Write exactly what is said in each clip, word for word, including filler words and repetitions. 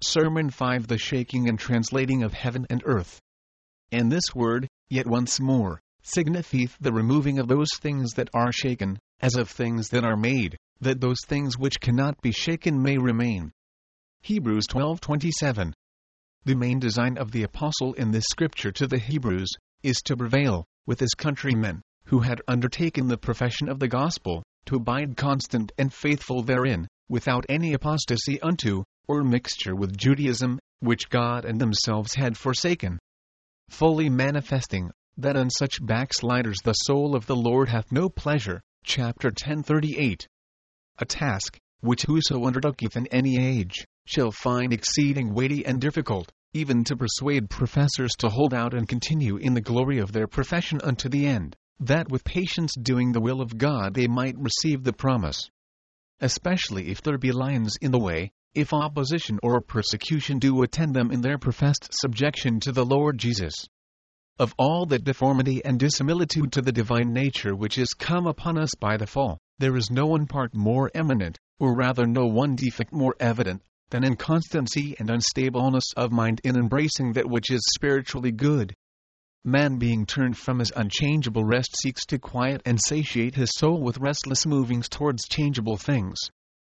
Sermon five The shaking and translating of heaven and earth. And this word, yet once more, signifieth the removing of those things that are shaken, as of things that are made, that those things which cannot be shaken may remain. Hebrews twelve twenty-seven. The main design of the apostle in this scripture to the Hebrews is to prevail, with his countrymen, who had undertaken the profession of the gospel, to abide constant and faithful therein, without any apostasy unto, or mixture with Judaism, which God and themselves had forsaken. Fully manifesting, that on such backsliders the soul of the Lord hath no pleasure. Chapter ten thirty-eight. A task, which whoso undertaketh in any age, shall find exceeding weighty and difficult, even to persuade professors to hold out and continue in the glory of their profession unto the end, that with patience doing the will of God they might receive the promise. Especially if there be lions in the way, if opposition or persecution do attend them in their professed subjection to the Lord Jesus. Of all that deformity and dissimilitude to the divine nature which is come upon us by the fall, there is no one part more eminent, or rather no one defect more evident, than inconstancy and unstableness of mind in embracing that which is spiritually good. Man, being turned from his unchangeable rest, seeks to quiet and satiate his soul with restless movings towards changeable things.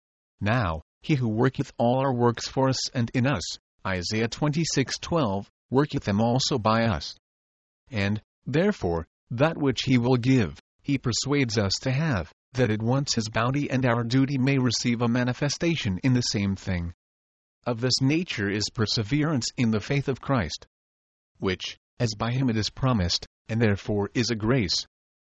Now, he who worketh all our works for us and in us, Isaiah twenty-six twelve, worketh them also by us. And, therefore, that which he will give, he persuades us to have, that at once his bounty and our duty may receive a manifestation in the same thing. Of this nature is perseverance in the faith of Christ, which, as by him it is promised, and therefore is a grace,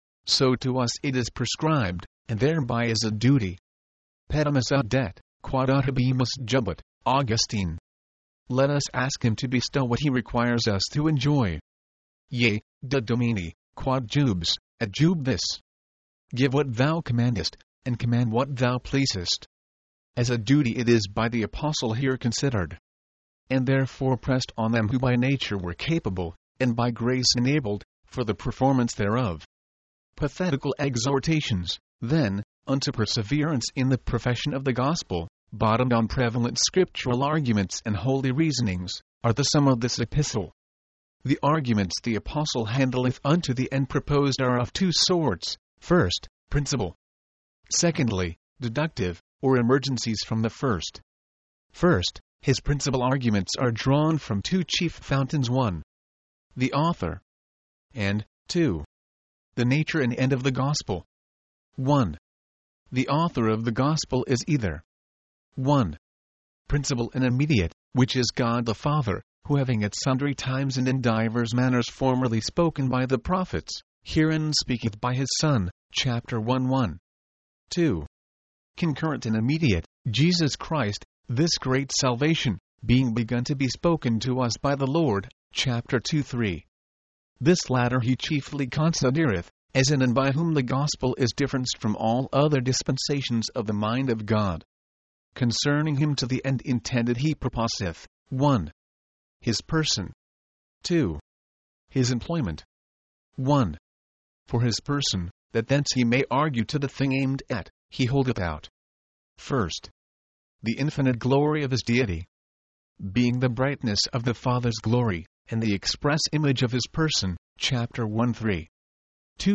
so to us it is prescribed, and thereby is a duty. Petimus audet, quod habemus jubet, Augustine. Let us ask him to bestow what he requires us to enjoy. Yea, de domini, quod jubes, adjube this. Give what thou commandest, and command what thou pleasest. As a duty it is by the apostle here considered, and therefore pressed on them who by nature were capable, and by grace enabled, for the performance thereof. Pathetical exhortations, then, unto perseverance in the profession of the gospel, bottomed on prevalent scriptural arguments and holy reasonings, are the sum of this epistle. The arguments the apostle handleth unto the end proposed are of two sorts: first, principal; secondly, deductive, or emergencies from the first. First, his principal arguments are drawn from two chief fountains: one, the author, and, two, the nature and end of the gospel. one. The author of the gospel is either one. Principal and immediate, which is God the Father, who having at sundry times and in divers manners formerly spoken by the prophets, herein speaketh by his Son, chapter one one. two. Concurrent and immediate, Jesus Christ, this great salvation, being begun to be spoken to us by the Lord, chapter two three. This latter he chiefly considereth, as in and by whom the gospel is differenced from all other dispensations of the mind of God. Concerning him to the end intended he proposeth, one. His person. two. His employment. one. For his person, that thence he may argue to the thing aimed at, he holdeth out. First, the infinite glory of his deity, being the brightness of the Father's glory, and the express image of his person, chapter one three. two.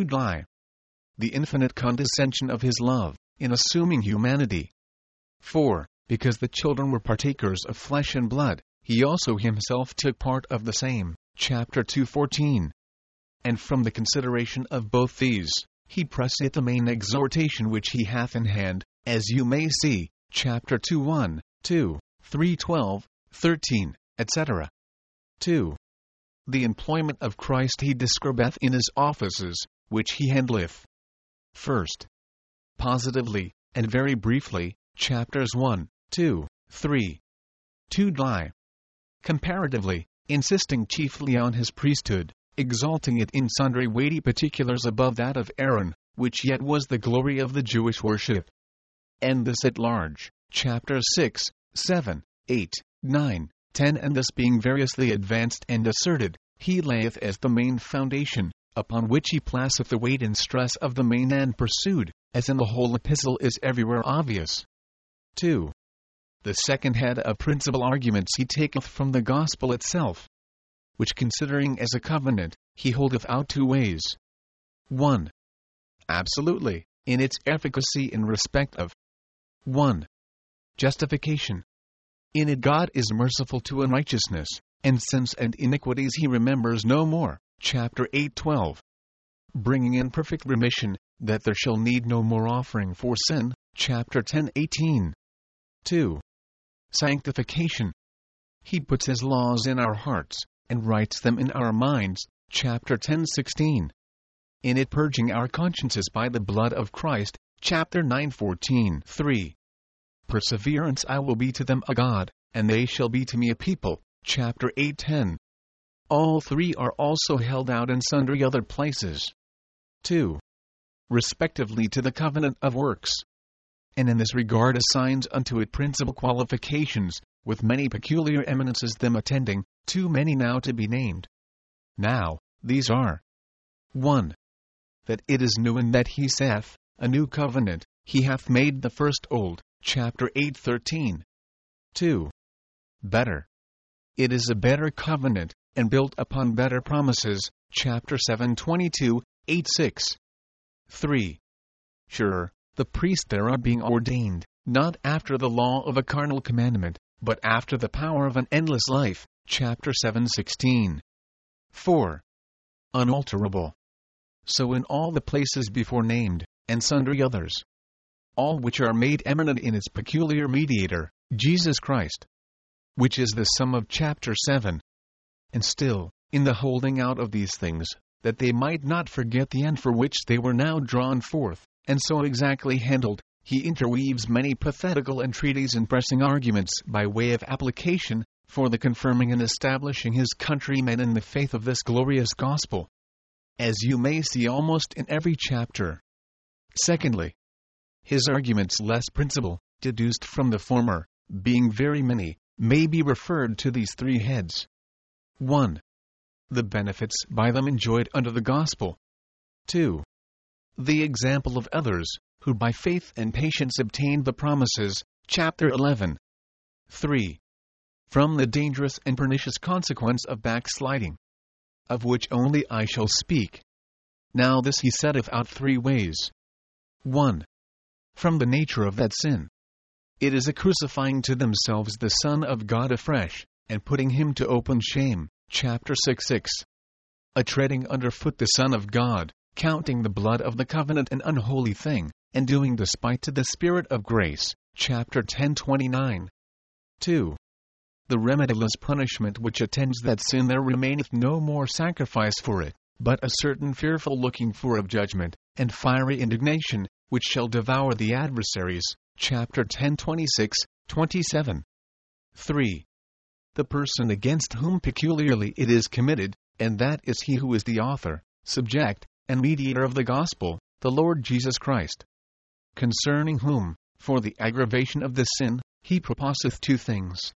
The infinite condescension of his love, in assuming humanity. four. Because the children were partakers of flesh and blood, he also himself took part of the same, chapter two fourteen. And from the consideration of both these, he presseth the main exhortation which he hath in hand, as you may see, chapter two one, two, three twelve, thirteen, et cetera. two. The employment of Christ he describeth in his offices, which he handleth. First, positively, and very briefly, chapters one, two, three. two. Comparatively, insisting chiefly on his priesthood, exalting it in sundry weighty particulars above that of Aaron, which yet was the glory of the Jewish worship. And this at large, chapters six, seven, eight, nine, ten, and this being variously advanced and asserted, he layeth as the main foundation, upon which he placeth the weight and stress of the main end pursued, as in the whole epistle is everywhere obvious. two. The second head of principal arguments he taketh from the gospel itself, which considering as a covenant, he holdeth out two ways. one. Absolutely, in its efficacy in respect of one. Justification. In it God is merciful to unrighteousness, and sins and iniquities he remembers no more. Chapter eight twelve. Bringing in perfect remission, that there shall need no more offering for sin. Chapter ten eighteen. two. Sanctification. He puts his laws in our hearts, and writes them in our minds. Chapter ten sixteen. In it purging our consciences by the blood of Christ. Chapter nine fourteen. three. Perseverance. I will be to them a God, and they shall be to me a people. Chapter eight ten. All three are also held out in sundry other places. two. Respectively to the covenant of works. And in this regard assigns unto it principal qualifications, with many peculiar eminences them attending, too many now to be named. Now, these are one. That it is new, and that he saith, a new covenant, he hath made the first old. Chapter eight thirteen. two. Better. It is a better covenant, and built upon better promises. Chapter seven twenty-two, eight six. three. Sure, the priest thereof being ordained, not after the law of a carnal commandment, but after the power of an endless life. Chapter seven sixteen. four. Unalterable. So in all the places before named, and sundry others, all which are made eminent in its peculiar mediator, Jesus Christ, which is the sum of chapter seven. And still, in the holding out of these things, that they might not forget the end for which they were now drawn forth, and so exactly handled, he interweaves many pathetical entreaties and pressing arguments by way of application, for the confirming and establishing his countrymen in the faith of this glorious gospel, as you may see almost in every chapter. Secondly, his arguments less principal, deduced from the former, being very many, may be referred to these three heads. one. The benefits by them enjoyed under the gospel. two. The example of others, who by faith and patience obtained the promises. Chapter eleven. three. From the dangerous and pernicious consequence of backsliding, of which only I shall speak. Now this he setteth out three ways. one. From the nature of that sin. It is a crucifying to themselves the Son of God afresh, and putting him to open shame. Chapter six six. A treading under foot the Son of God, counting the blood of the covenant an unholy thing, and doing despite to the Spirit of grace. Chapter ten twenty-nine. two. The remediless punishment which attends that sin. There remaineth no more sacrifice for it, but a certain fearful looking for of judgment, and fiery indignation, which shall devour the adversaries. Chapter ten twenty-six, twenty-seven. three. The person against whom peculiarly it is committed, and that is he who is the author, subject, and mediator of the gospel, the Lord Jesus Christ. Concerning whom, for the aggravation of this sin, he proposeth two things.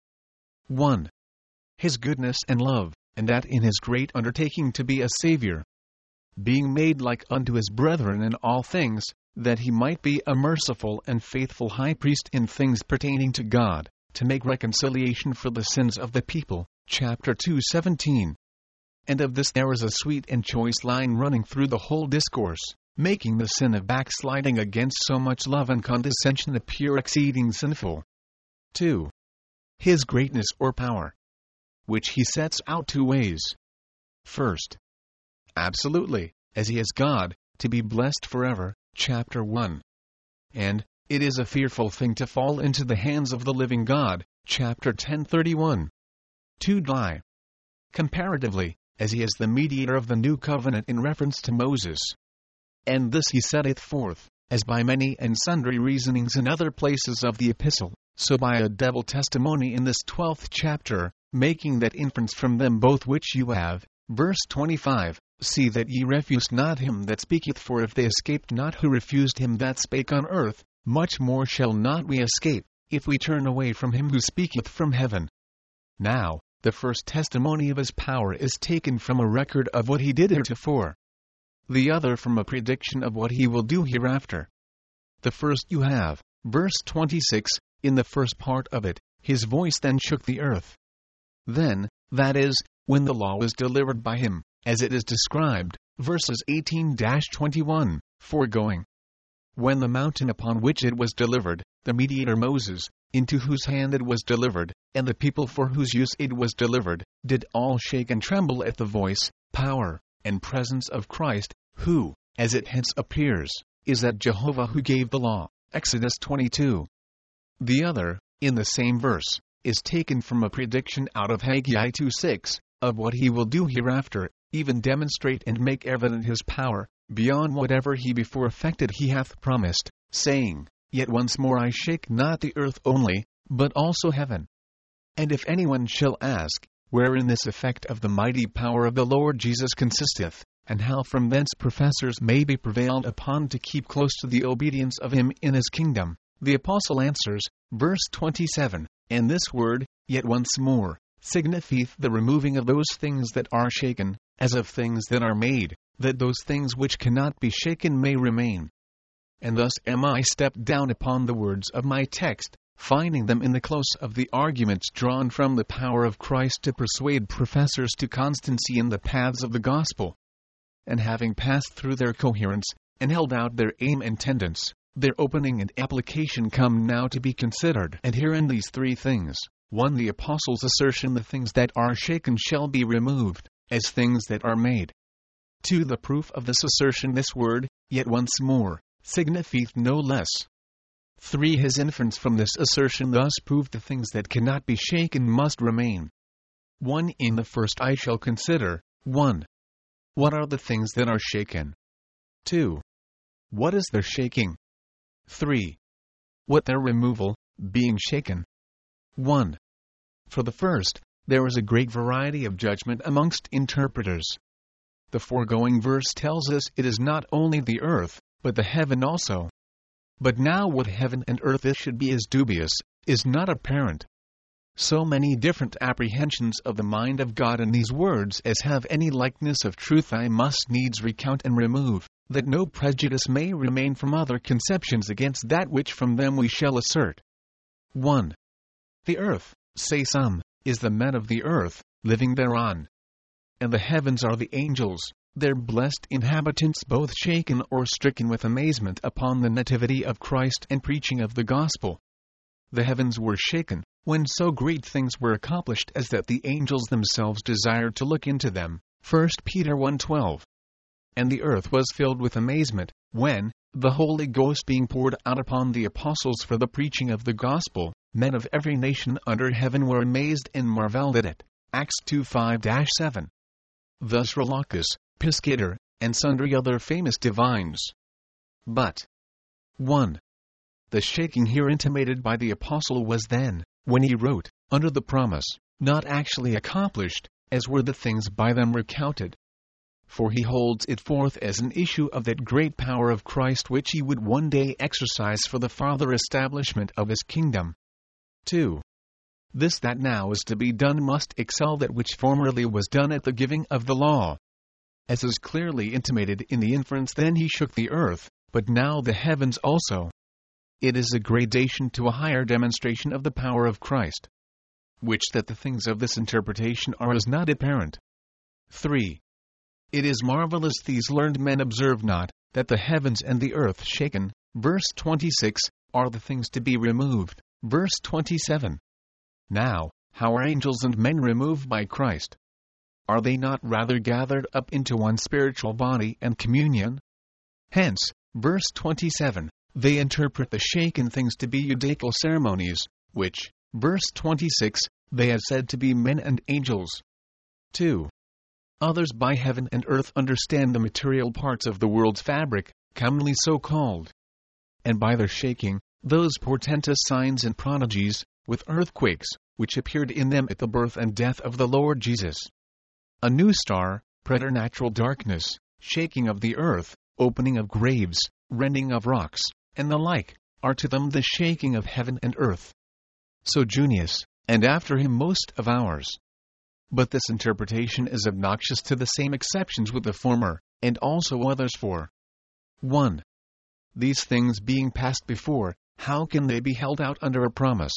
one. His goodness and love, and that in his great undertaking to be a Saviour, being made like unto his brethren in all things, that he might be a merciful and faithful high priest in things pertaining to God, to make reconciliation for the sins of the people. Chapter two seventeen. And of this there is a sweet and choice line running through the whole discourse, making the sin of backsliding against so much love and condescension appear exceeding sinful. two. His greatness or power, which he sets out two ways. First, absolutely, as he is God, to be blessed forever. Chapter one. And, it is a fearful thing to fall into the hands of the living God. Chapter ten thirty-one. To die, comparatively, as he is the mediator of the new covenant in reference to Moses. And this he setteth forth, as by many and sundry reasonings in other places of the epistle, so by a double testimony in this twelfth chapter, making that inference from them both which you have. Verse twenty-five. See that ye refuse not him that speaketh, for if they escaped not who refused him that spake on earth, much more shall not we escape, if we turn away from him who speaketh from heaven. Now, the first testimony of his power is taken from a record of what he did heretofore. The other from a prediction of what he will do hereafter. The first you have, verse twenty-six, in the first part of it, his voice then shook the earth. Then, that is, when the law was delivered by him, as it is described, verses eighteen to twenty-one, foregoing. When the mountain upon which it was delivered, the mediator Moses, into whose hand it was delivered, and the people for whose use it was delivered, did all shake and tremble at the voice, power, and presence of Christ, who, as it hence appears, is that Jehovah who gave the law. Exodus twenty-two. The other, in the same verse, is taken from a prediction out of Haggai two six, of what he will do hereafter, even demonstrate and make evident his power, beyond whatever he before effected he hath promised, saying, Yet once more I shake not the earth only, but also heaven. And if anyone shall ask, wherein this effect of the mighty power of the Lord Jesus consisteth, and how from thence professors may be prevailed upon to keep close to the obedience of him in his kingdom, the apostle answers, verse twenty-seven, And this word, yet once more, signifieth the removing of those things that are shaken, as of things that are made, that those things which cannot be shaken may remain. And thus am I stepped down upon the words of my text, finding them in the close of the arguments drawn from the power of Christ to persuade professors to constancy in the paths of the gospel. And having passed through their coherence, and held out their aim and tendency, their opening and application come now to be considered. And herein these three things: one, the apostle's assertion the things that are shaken shall be removed, as things that are made. Two, the proof of this assertion, this word, yet once more, signifieth no less. Three, his inference from this assertion thus proved the things that cannot be shaken must remain. one. In the first I shall consider, one. What are the things that are shaken? two. What is their shaking? three. What their removal, being shaken? one. For the first, there is a great variety of judgment amongst interpreters. The foregoing verse tells us it is not only the earth, but the heaven also. But now what heaven and earth is should be as dubious, is not apparent. So many different apprehensions of the mind of God in these words as have any likeness of truth I must needs recount and remove, that no prejudice may remain from other conceptions against that which from them we shall assert. one. The earth, say some, is the men of the earth, living thereon. And the heavens are the angels, their blessed inhabitants, both shaken or stricken with amazement upon the nativity of Christ and preaching of the gospel. The heavens were shaken, when so great things were accomplished as that the angels themselves desired to look into them. First Peter one twelve. And the earth was filled with amazement, when, the Holy Ghost being poured out upon the apostles for the preaching of the gospel, men of every nation under heaven were amazed and marveled at it. Acts two five to seven. Thus Relacus, Piscator, and sundry other famous divines. But one. The shaking here intimated by the apostle was then, when he wrote, under the promise, not actually accomplished, as were the things by them recounted. For he holds it forth as an issue of that great power of Christ which he would one day exercise for the farther establishment of his kingdom. two. This that now is to be done must excel that which formerly was done at the giving of the law. As is clearly intimated in the inference, then he shook the earth, but now the heavens also. It is a gradation to a higher demonstration of the power of Christ, which that the things of this interpretation are is not apparent. three. It is marvelous these learned men observe not, that the heavens and the earth shaken, verse twenty-six, are the things to be removed, verse twenty-seven. Now, how are angels and men removed by Christ? Are they not rather gathered up into one spiritual body and communion? Hence, verse twenty-seven, they interpret the shaken things to be Judaical ceremonies, which, verse twenty-six, they have said to be men and angels. two. Others by heaven and earth understand the material parts of the world's fabric, commonly so called. And by their shaking, those portentous signs and prodigies, with earthquakes, which appeared in them at the birth and death of the Lord Jesus. A new star, preternatural darkness, shaking of the earth, opening of graves, rending of rocks, and the like, are to them the shaking of heaven and earth. So Junius, and after him most of ours. But this interpretation is obnoxious to the same exceptions with the former, and also others for one. These things being passed before, how can they be held out under a promise?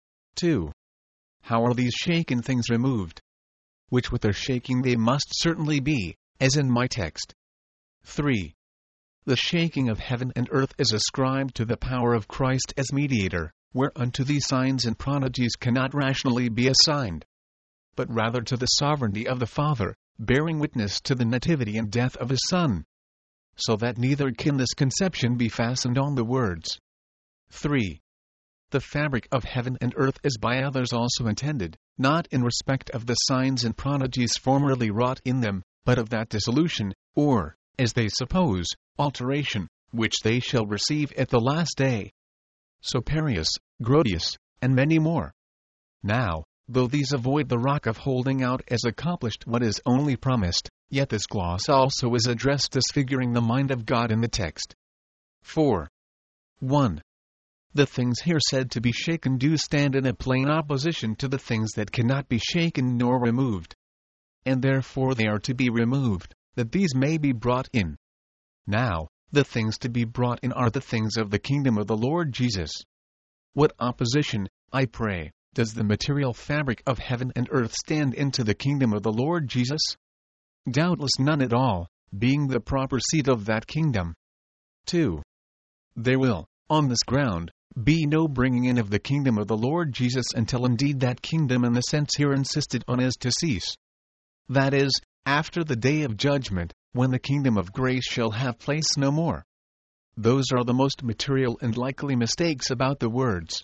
two. How are these shaken things removed? Which with their shaking they must certainly be, as in my text. three. The shaking of heaven and earth is ascribed to the power of Christ as mediator, whereunto these signs and prodigies cannot rationally be assigned, but rather to the sovereignty of the Father, bearing witness to the nativity and death of his Son, so that neither can this conception be fastened on the words. three. The fabric of heaven and earth is by others also intended, not in respect of the signs and prodigies formerly wrought in them, but of that dissolution, or, as they suppose, alteration, which they shall receive at the last day. Soparius, Grotius, and many more. Now, though these avoid the rock of holding out as accomplished what is only promised, yet this gloss also is addressed disfiguring the mind of God in the text. four. one. The things here said to be shaken do stand in a plain opposition to the things that cannot be shaken nor removed. And therefore they are to be removed, that these may be brought in. Now, the things to be brought in are the things of the kingdom of the Lord Jesus. What opposition, I pray, does the material fabric of heaven and earth stand into the kingdom of the Lord Jesus? Doubtless none at all, being the proper seat of that kingdom. two. There will, on this ground, be no bringing in of the kingdom of the Lord Jesus until indeed that kingdom in the sense here insisted on is to cease. That is, after the day of judgment, when the kingdom of grace shall have place no more. Those are the most material and likely mistakes about the words.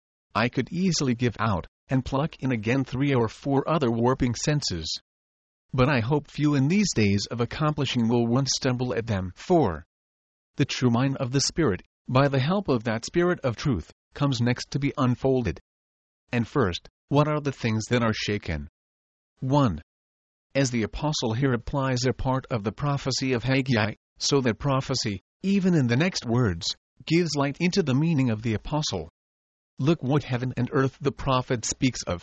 I could easily give out, and pluck in again three or four other warping senses. But I hope few in these days of accomplishing will once stumble at them. four. The true mind of the Spirit, by the help of that Spirit of truth, comes next to be unfolded. And first, what are the things that are shaken? one. As the Apostle here applies a part of the prophecy of Haggai, so that prophecy, even in the next words, gives light into the meaning of the Apostle. Look what heaven and earth the prophet speaks of.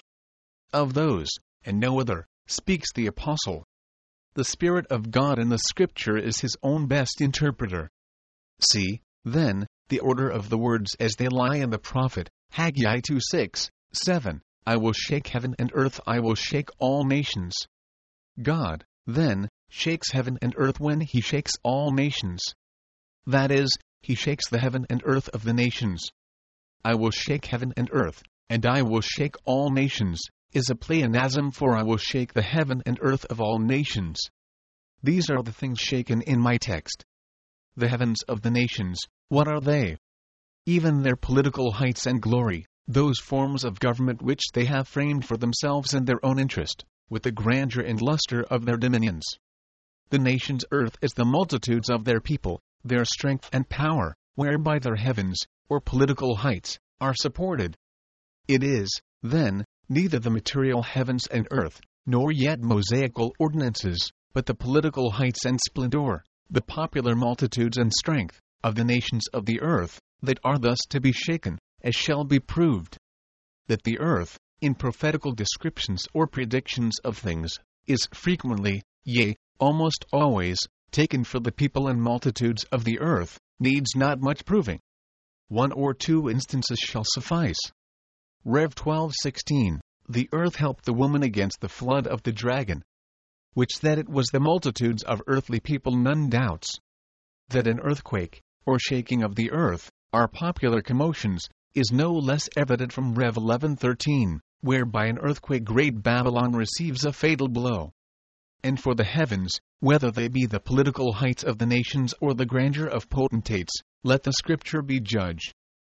Of those, and no other, speaks the Apostle. The Spirit of God in the Scripture is his own best interpreter. See, then, the order of the words as they lie in the prophet, Haggai two six, seven, I will shake heaven and earth, I will shake all nations. God, then, shakes heaven and earth when he shakes all nations. That is, he shakes the heaven and earth of the nations. I will shake heaven and earth, and I will shake all nations, is a pleonasm for I will shake the heaven and earth of all nations. These are the things shaken in my text. The heavens of the nations, what are they? Even their political heights and glory, those forms of government which they have framed for themselves in their own interest, with the grandeur and luster of their dominions. The nation's earth is the multitudes of their people, their strength and power, whereby their heavens, or political heights, are supported. It is, then, neither the material heavens and earth, nor yet Mosaical ordinances, but the political heights and splendor, the popular multitudes and strength, of the nations of the earth, that are thus to be shaken, as shall be proved. That the earth, in prophetical descriptions or predictions of things, is frequently, yea, almost always, taken for the people and multitudes of the earth, needs not much proving. One or two instances shall suffice. Rev twelve sixteen, the earth helped the woman against the flood of the dragon. Which that it was the multitudes of earthly people none doubts. That an earthquake, or shaking of the earth, are popular commotions, is no less evident from Rev eleven thirteen, where by an earthquake great Babylon receives a fatal blow. And for the heavens, whether they be the political heights of the nations or the grandeur of potentates, let the Scripture be judge.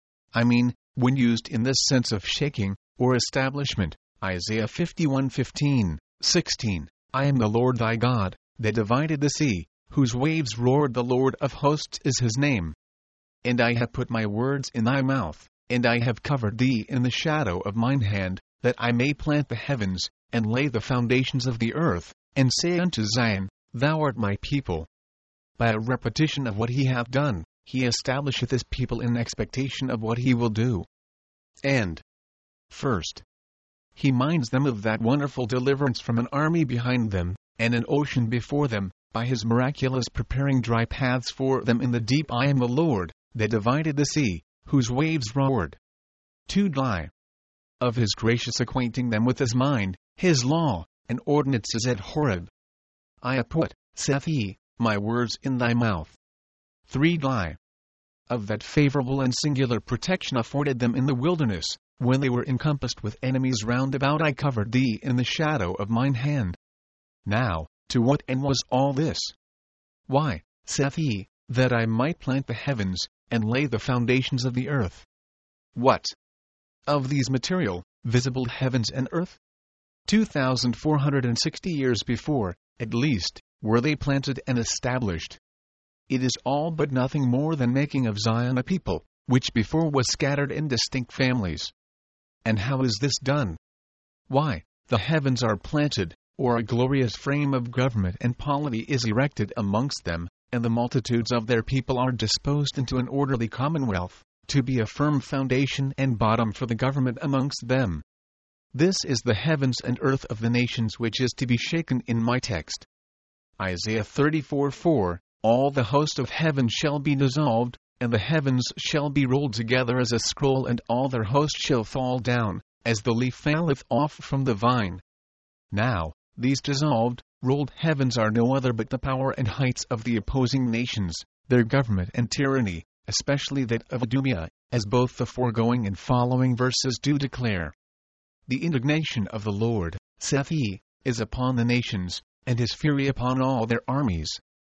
I mean, when used in this sense of shaking, or establishment, Isaiah fifty-one fifteen, sixteen, I am the Lord thy God, that divided the sea, whose waves roared, the Lord of hosts is his name. And I have put my words in thy mouth, and I have covered thee in the shadow of mine hand, that I may plant the heavens, and lay the foundations of the earth, and say unto Zion, Thou art my people. By a repetition of what he hath done, he establisheth his people in expectation of what he will do. And, first, he minds them of that wonderful deliverance from an army behind them, and an ocean before them, by his miraculous preparing dry paths for them in the deep. I am the Lord, that divided the sea, whose waves roared. two Die. Of his gracious acquainting them with his mind, his law, and ordinances at Horeb. I have put, saith he, my words in thy mouth. three Die. Of that favorable and singular protection afforded them in the wilderness, when they were encompassed with enemies round about, I covered thee in the shadow of mine hand. Now, to what end was all this? Why, saith he, that I might plant the heavens, and lay the foundations of the earth. What? Of these material, visible heavens and earth? Two thousand four hundred and sixty years before, at least, were they planted and established. It is all but nothing more than making of Zion a people, which before was scattered in distinct families. And how is this done? Why, the heavens are planted, or a glorious frame of government and polity is erected amongst them, and the multitudes of their people are disposed into an orderly commonwealth, to be a firm foundation and bottom for the government amongst them. This is the heavens and earth of the nations which is to be shaken in my text. Isaiah thirty-four four, all the host of heaven shall be dissolved, and the heavens shall be rolled together as a scroll, and all their host shall fall down, as the leaf falleth off from the vine. Now, these dissolved, rolled heavens are no other but the power and heights of the opposing nations, their government and tyranny, especially that of Idumea, as both the foregoing and following verses do declare. The indignation of the Lord, saith he, is upon the nations, and his fury upon all their armies.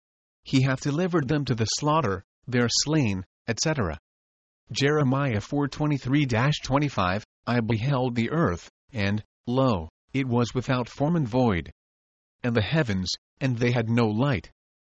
He hath delivered them to the slaughter, they are slain, et cetera. Jeremiah four twenty-three to twenty-five, I beheld the earth, and, lo, it was without form and void. And the heavens, and they had no light.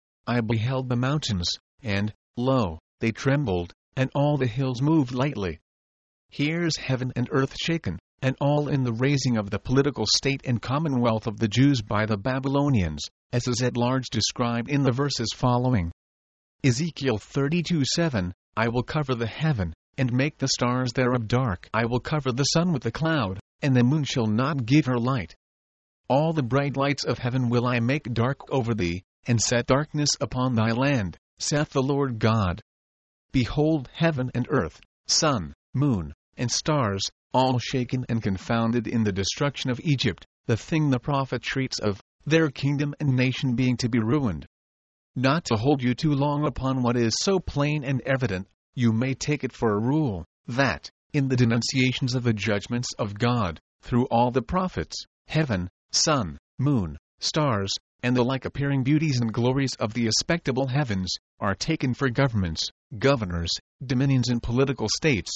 I beheld the mountains, and, lo, they trembled, and all the hills moved lightly. Here's heaven and earth shaken, and all in the raising of the political state and commonwealth of the Jews by the Babylonians, as is at large described in the verses following. Ezekiel thirty-two seven, I will cover the heaven, and make the stars thereof dark. I will cover the sun with a cloud, and the moon shall not give her light. All the bright lights of heaven will I make dark over thee, and set darkness upon thy land, saith the Lord God. Behold, heaven and earth, sun, moon, and stars, all shaken and confounded in the destruction of Egypt, the thing the prophet treats of, their kingdom and nation being to be ruined. Not to hold you too long upon what is so plain and evident, you may take it for a rule, that, in the denunciations of the judgments of God, through all the prophets, heaven, sun, moon, stars, and the like appearing beauties and glories of the expectable heavens, are taken for governments, governors, dominions and political states.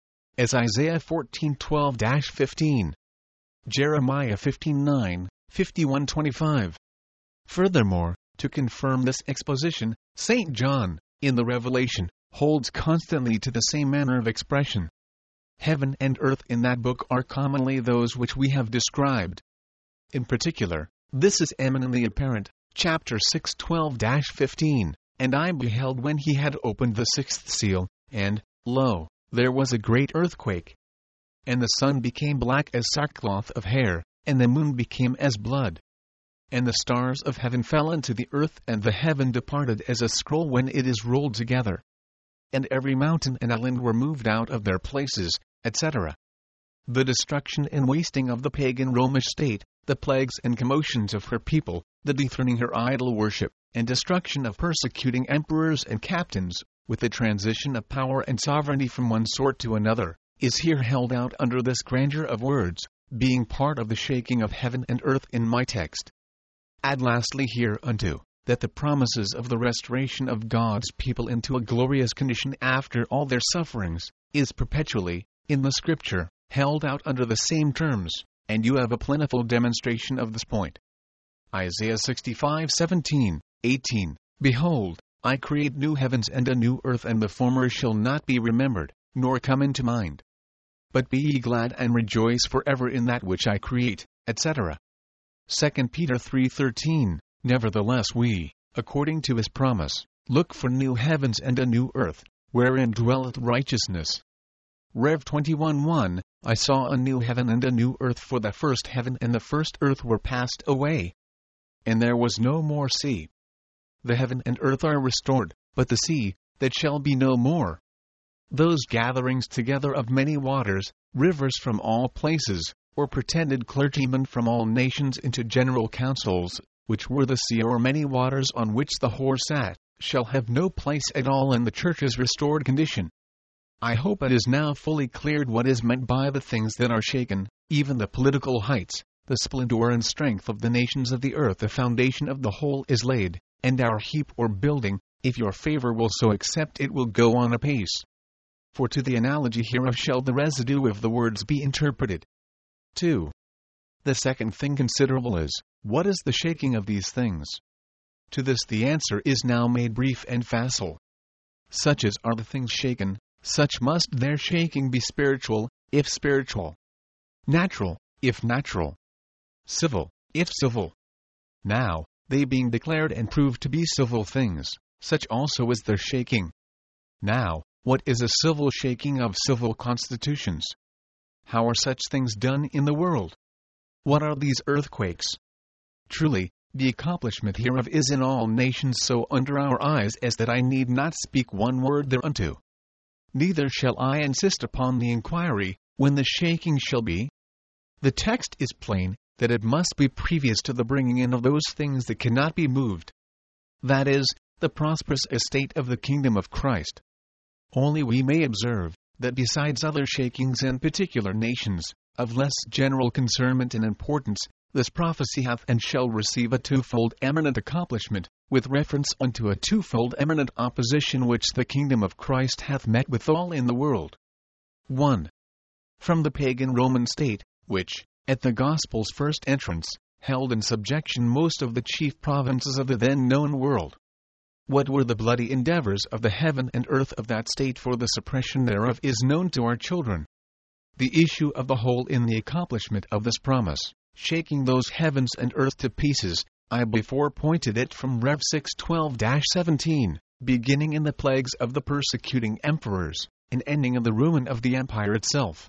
As Isaiah fourteen twelve to fifteen. Jeremiah fifteen nine, fifty-one twenty-five. Furthermore, to confirm this exposition, Saint John, in the Revelation, holds constantly to the same manner of expression. Heaven and earth in that book are commonly those which we have described. In particular, this is eminently apparent, chapter six twelve to fifteen, and I beheld when he had opened the sixth seal, and, lo, there was a great earthquake. And the sun became black as sackcloth of hair, and the moon became as blood. And the stars of heaven fell into the earth, and the heaven departed as a scroll when it is rolled together. And every mountain and island were moved out of their places, et cetera. The destruction and wasting of the pagan Romish state, the plagues and commotions of her people, the dethroning her idol worship, and destruction of persecuting emperors and captains, with the transition of power and sovereignty from one sort to another, is here held out under this grandeur of words, being part of the shaking of heaven and earth in my text. Add lastly hereunto, that the promises of the restoration of God's people into a glorious condition after all their sufferings, is perpetually, in the Scripture, held out under the same terms, and you have a plentiful demonstration of this point. Isaiah sixty-five seventeen, eighteen, Behold, I create new heavens and a new earth, and the former shall not be remembered, nor come into mind. But be ye glad and rejoice forever in that which I create, et cetera. Second Peter three thirteen, Nevertheless we, according to his promise, look for new heavens and a new earth, wherein dwelleth righteousness. Rev twenty-one one, I saw a new heaven and a new earth, for the first heaven and the first earth were passed away. And there was no more sea. The heaven and earth are restored, but the sea, that shall be no more. those gatherings together of many waters, rivers from all places, or pretended clergymen from all nations into general councils, which were the sea or many waters on which the whore sat, shall have no place at all in the Church's restored condition. I hope it is now fully cleared what is meant by the things that are shaken, even the political heights, the splendor and strength of the nations of the earth. The foundation of the whole is laid, and our heap or building, if your favor will so accept it, will go on apace. For to the analogy hereof shall the residue of the words be interpreted. two. The second thing considerable is, what is the shaking of these things? To this the answer is now made brief and facile. Such as are the things shaken, such must their shaking be spiritual, if spiritual; natural, if natural; civil, if civil. Now, they being declared and proved to be civil things, such also is their shaking. Now, what is a civil shaking of civil constitutions? How are such things done in the world? What are these earthquakes? Truly, the accomplishment hereof is in all nations so under our eyes as that I need not speak one word thereunto. Neither shall I insist upon the inquiry, when the shaking shall be. The text is plain, that it must be previous to the bringing in of those things that cannot be moved. That is, the prosperous estate of the kingdom of Christ. Only we may observe, that besides other shakings in particular nations, of less general concernment and importance, this prophecy hath and shall receive a twofold eminent accomplishment, with reference unto a twofold eminent opposition which the kingdom of Christ hath met withal in the world. one. From the pagan Roman state, which, at the gospel's first entrance, held in subjection most of the chief provinces of the then known world. What were the bloody endeavors of the heaven and earth of that state for the suppression thereof is known to our children. The issue of the whole in the accomplishment of this promise, shaking those heavens and earth to pieces, I before pointed it from Rev six twelve to seventeen, beginning in the plagues of the persecuting emperors, and ending in the ruin of the empire itself.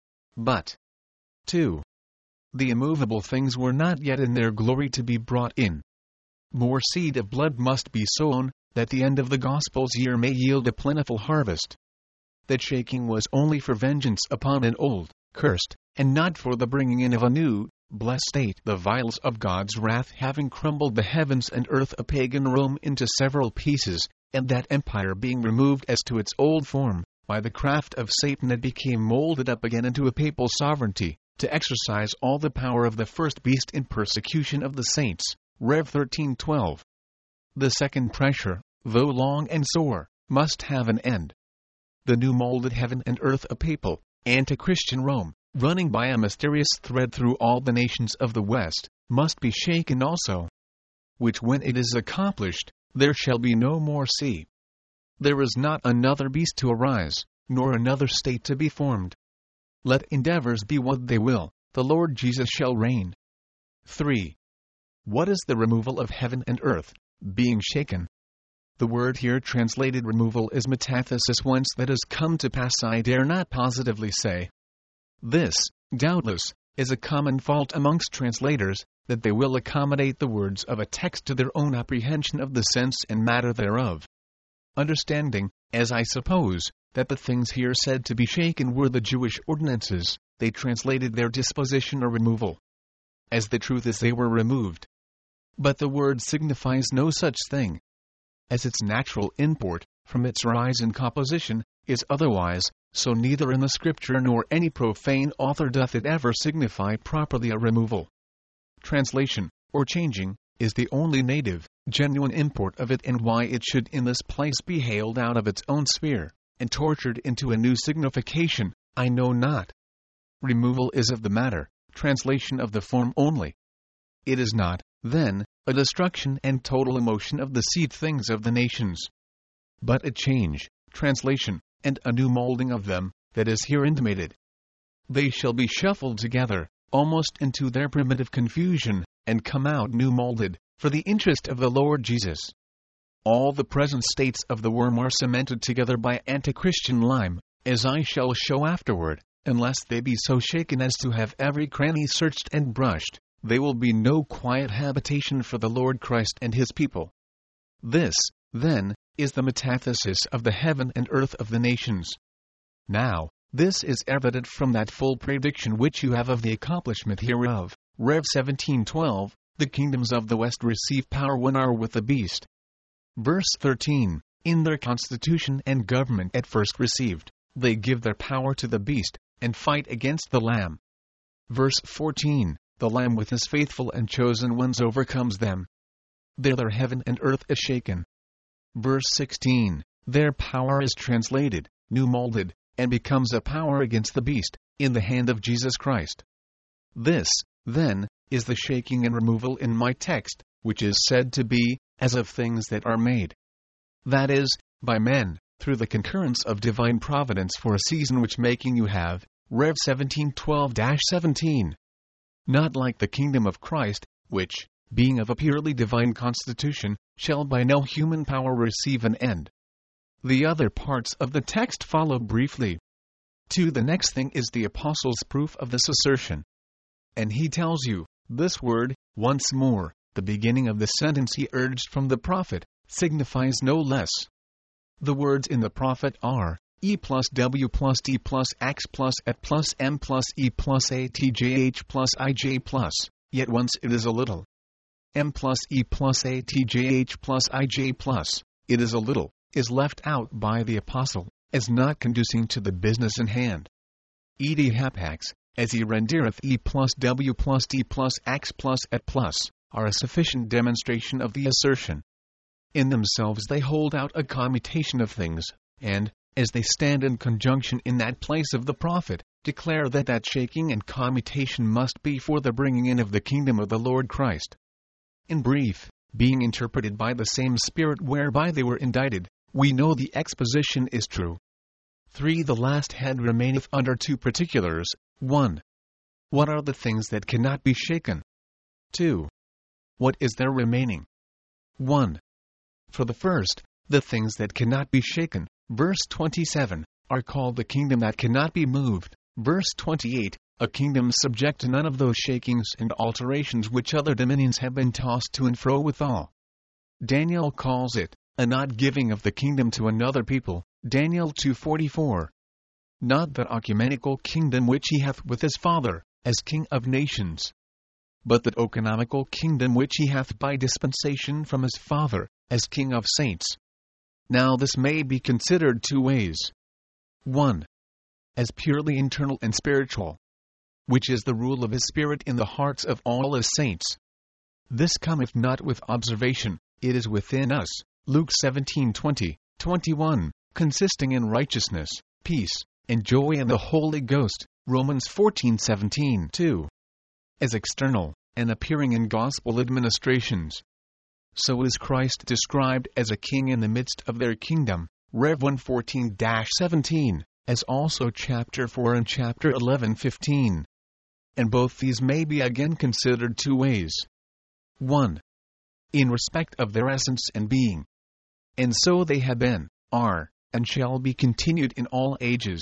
But two. The immovable things were not yet in their glory to be brought in. More seed of blood must be sown, that the end of the gospel's year may yield a plentiful harvest. That shaking was only for vengeance upon an old, cursed, and not for the bringing in of a new, blessed state. The vials of God's wrath having crumbled the heavens and earth a pagan Rome into several pieces, and that empire being removed as to its old form, by the craft of Satan it became molded up again into a papal sovereignty, to exercise all the power of the first beast in persecution of the saints. Rev thirteen twelve. The second pressure, though long and sore, must have an end. The new molded heaven and earth a papal, anti-Christian Rome, running by a mysterious thread through all the nations of the West, must be shaken also. Which when it is accomplished, there shall be no more sea. There is not another beast to arise, nor another state to be formed. Let endeavors be what they will, the Lord Jesus shall reign. three. What is the removal of heaven and earth, being shaken? The word here translated removal is metathesis, whence that has come to pass I dare not positively say. This, doubtless, is a common fault amongst translators, that they will accommodate the words of a text to their own apprehension of the sense and matter thereof. Understanding, as I suppose, that the things here said to be shaken were the Jewish ordinances, they translated their disposition or removal. As the truth is, they were removed. But the word signifies no such thing. As its natural import, from its rise in composition, is otherwise, so neither in the Scripture nor any profane author doth it ever signify properly a removal. Translation, or changing, is the only native, genuine import of it, and why it should in this place be haled out of its own sphere, and tortured into a new signification, I know not. Removal is of the matter, translation of the form only. It is not, then, a destruction and total emotion of the seed things of the nations, but a change, translation, and a new molding of them, that is here intimated. They shall be shuffled together, almost into their primitive confusion, and come out new molded, for the interest of the Lord Jesus. All the present states of the worm are cemented together by anti-Christian lime, as I shall show afterward, unless they be so shaken as to have every cranny searched and brushed. They will be no quiet habitation for the Lord Christ and his people. This, then, is the metathesis of the heaven and earth of the nations, Now, this is evident from that full prediction which you have of the accomplishment hereof. Rev seventeen twelve, the kingdoms of the west receive power when are with the beast. Verse thirteen, in their constitution and government at first received, they give their power to the beast, and fight against the Lamb. Verse fourteen, the Lamb with his faithful and chosen ones overcomes them. There their heaven and earth is shaken. Verse sixteen, their power is translated, new molded, and becomes a power against the beast, in the hand of Jesus Christ. This, then, is the shaking and removal in my text, which is said to be, as of things that are made. That is, by men, through the concurrence of divine providence for a season which making you have, Rev seventeen twelve seventeen. Not like the kingdom of Christ, which, being of a purely divine constitution, shall by no human power receive an end. The other parts of the text follow briefly. To the next thing is the apostle's proof of this assertion. And he tells you, this word, once more, the beginning of the sentence he urged from the prophet, signifies no less. The words in the prophet are, E plus W plus D plus X plus Et plus M plus E plus A T J H plus I J plus, yet once it is a little. M plus E plus A T J H plus I J plus, it is a little, is left out by the apostle, as not conducing to the business in hand. Ed hapax, as he rendereth E plus W plus D plus X plus Et plus, are a sufficient demonstration of the assertion. In themselves they hold out a commutation of things, and, as they stand in conjunction in that place of the prophet, declare that that shaking and commutation must be for the bringing in of the kingdom of the Lord Christ. In brief, being interpreted by the same Spirit whereby they were indited, we know the exposition is true. three. The last head remaineth under two particulars. one. What are the things that cannot be shaken? two. What is there remaining? one. For the first, the things that cannot be shaken, verse twenty-seven, are called the kingdom that cannot be moved. Verse twenty-eight, a kingdom subject to none of those shakings and alterations which other dominions have been tossed to and fro withal. Daniel calls it, a not giving of the kingdom to another people, Daniel two forty-four. Not that ecumenical kingdom which he hath with his Father, as King of nations, but that economical kingdom which he hath by dispensation from his Father, as King of saints. Now this may be considered two ways. one. As purely internal and spiritual, which is the rule of his Spirit in the hearts of all his saints. This cometh not with observation, it is within us, Luke seventeen twenty, twenty-one, consisting in righteousness, peace, and joy in the Holy Ghost, Romans fourteen seventeen, two. As external, and appearing in gospel administrations. So is Christ described as a king in the midst of their kingdom, Rev one fourteen seventeen, as also chapter four and chapter eleven fifteen. And both these may be again considered two ways. one. In respect of their essence and being. And so they have been, are, and shall be continued in all ages.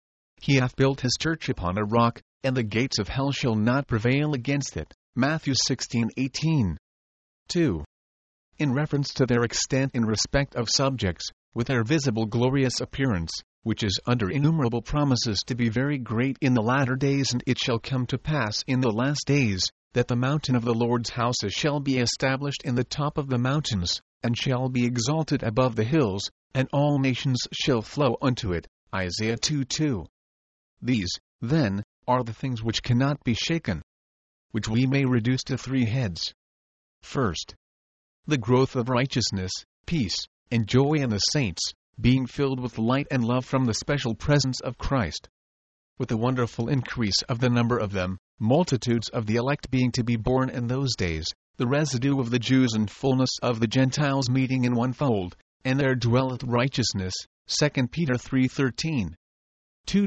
He hath built his church upon a rock, and the gates of hell shall not prevail against it. Matthew sixteen eighteen. two. In reference to their extent in respect of subjects, with their visible glorious appearance, which is under innumerable promises to be very great in the latter days, and it shall come to pass in the last days, that the mountain of the Lord's houses shall be established in the top of the mountains, and shall be exalted above the hills, and all nations shall flow unto it. Isaiah two two. These, then, are the things which cannot be shaken, which we may reduce to three heads. First, the growth of righteousness, peace, and joy in the saints, being filled with light and love from the special presence of Christ. With the wonderful increase of the number of them, multitudes of the elect being to be born in those days, the residue of the Jews and fullness of the Gentiles meeting in one fold, and there dwelleth righteousness. Second Peter three thirteen. two.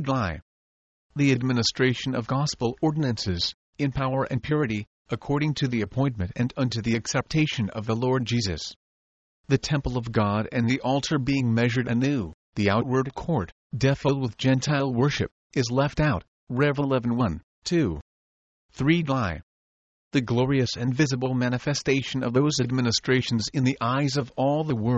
The administration of gospel ordinances, in power and purity, according to the appointment and unto the acceptation of the Lord Jesus. The temple of God and the altar being measured anew, the outward court, defiled with Gentile worship, is left out. Rev eleven one, two. three. The glorious and visible manifestation of those administrations in the eyes of all the world,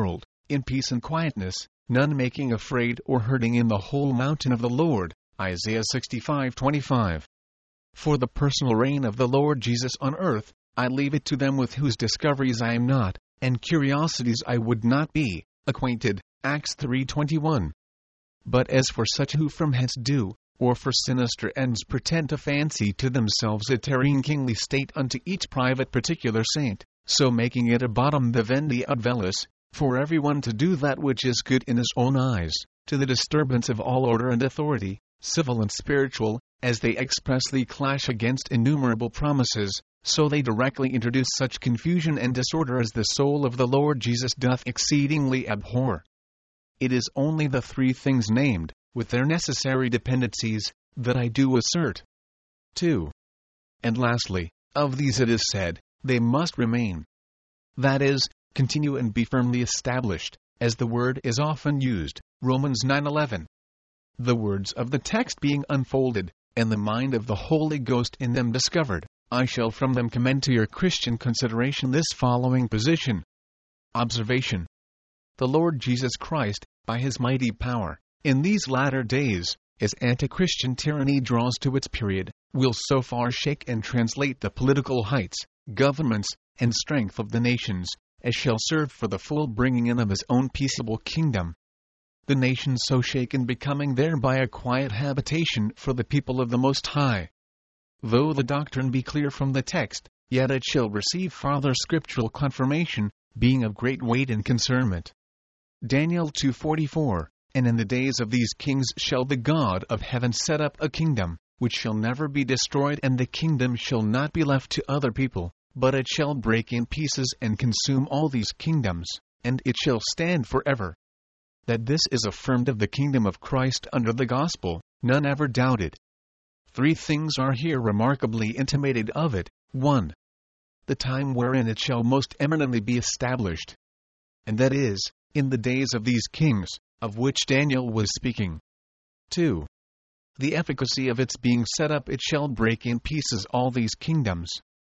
in peace and quietness, none making afraid or hurting in the whole mountain of the Lord. Isaiah sixty-five twenty-five. For the personal reign of the Lord Jesus on earth, I leave it to them with whose discoveries I am not, and curiosities I would not be acquainted. Acts three twenty-one. But as for such who from hence do, or for sinister ends pretend to fancy to themselves a tarrying kingly state unto each private particular saint, so making it a bottom vivendi ad velis, for everyone to do that which is good in his own eyes, to the disturbance of all order and authority, civil and spiritual, as they expressly clash against innumerable promises, so they directly introduce such confusion and disorder as the soul of the Lord Jesus doth exceedingly abhor. It is only the three things named, with their necessary dependencies, that I do assert. two. And lastly, of these it is said, they must remain. That is, continue and be firmly established, as the word is often used, Romans nine eleven. The words of the text being unfolded, and the mind of the Holy Ghost in them discovered, I shall from them commend to your Christian consideration this following position. Observation. The Lord Jesus Christ, by his mighty power, in these latter days, as anti-Christian tyranny draws to its period, will so far shake and translate the political heights, governments, and strength of the nations, as shall serve for the full bringing in of his own peaceable kingdom. The nations so shaken becoming thereby a quiet habitation for the people of the Most High. Though the doctrine be clear from the text, yet it shall receive farther scriptural confirmation, being of great weight and concernment. Daniel two forty-four. And in the days of these kings shall the God of heaven set up a kingdom, which shall never be destroyed, and the kingdom shall not be left to other people, but it shall break in pieces and consume all these kingdoms, and it shall stand forever. That this is affirmed of the kingdom of Christ under the gospel, none ever doubted. Three things are here remarkably intimated of it. one. The time wherein it shall most eminently be established. And that is, in the days of these kings, of which Daniel was speaking. two. The efficacy of its being set up, it shall break in pieces all these kingdoms.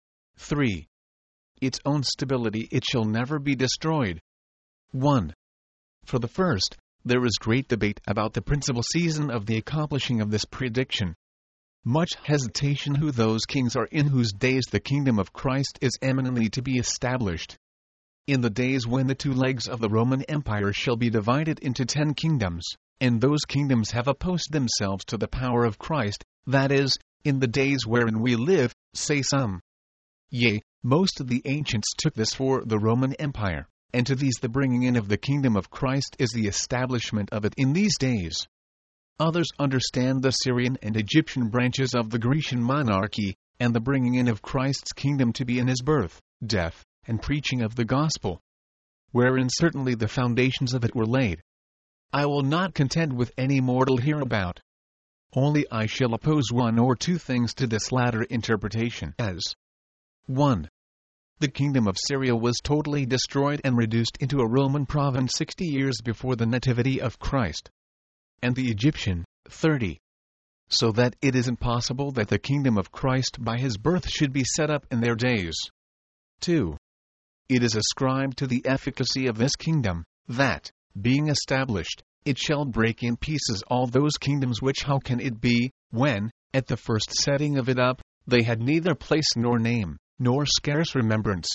three. Its own stability, it shall never be destroyed. one. For the first, there is great debate about the principal season of the accomplishing of this prediction. Much hesitation who those kings are in whose days the kingdom of Christ is eminently to be established. In the days when the two legs of the Roman Empire shall be divided into ten kingdoms, and those kingdoms have opposed themselves to the power of Christ, that is, in the days wherein we live, say some. Yea, most of the ancients took this for the Roman Empire, and to these the bringing in of the kingdom of Christ is the establishment of it in these days. Others understand the Syrian and Egyptian branches of the Grecian monarchy, and the bringing in of Christ's kingdom to be in his birth, death, and preaching of the gospel, wherein certainly the foundations of it were laid. I will not contend with any mortal hereabout. Only I shall oppose one or two things to this latter interpretation, as one. The kingdom of Syria was totally destroyed and reduced into a Roman province sixty years before the nativity of Christ, and the Egyptian, thirty. So that it is impossible that the kingdom of Christ by his birth should be set up in their days. two. It is ascribed to the efficacy of this kingdom, that, being established, it shall break in pieces all those kingdoms which how can it be, when, at the first setting of it up, they had neither place nor name, nor scarce remembrance.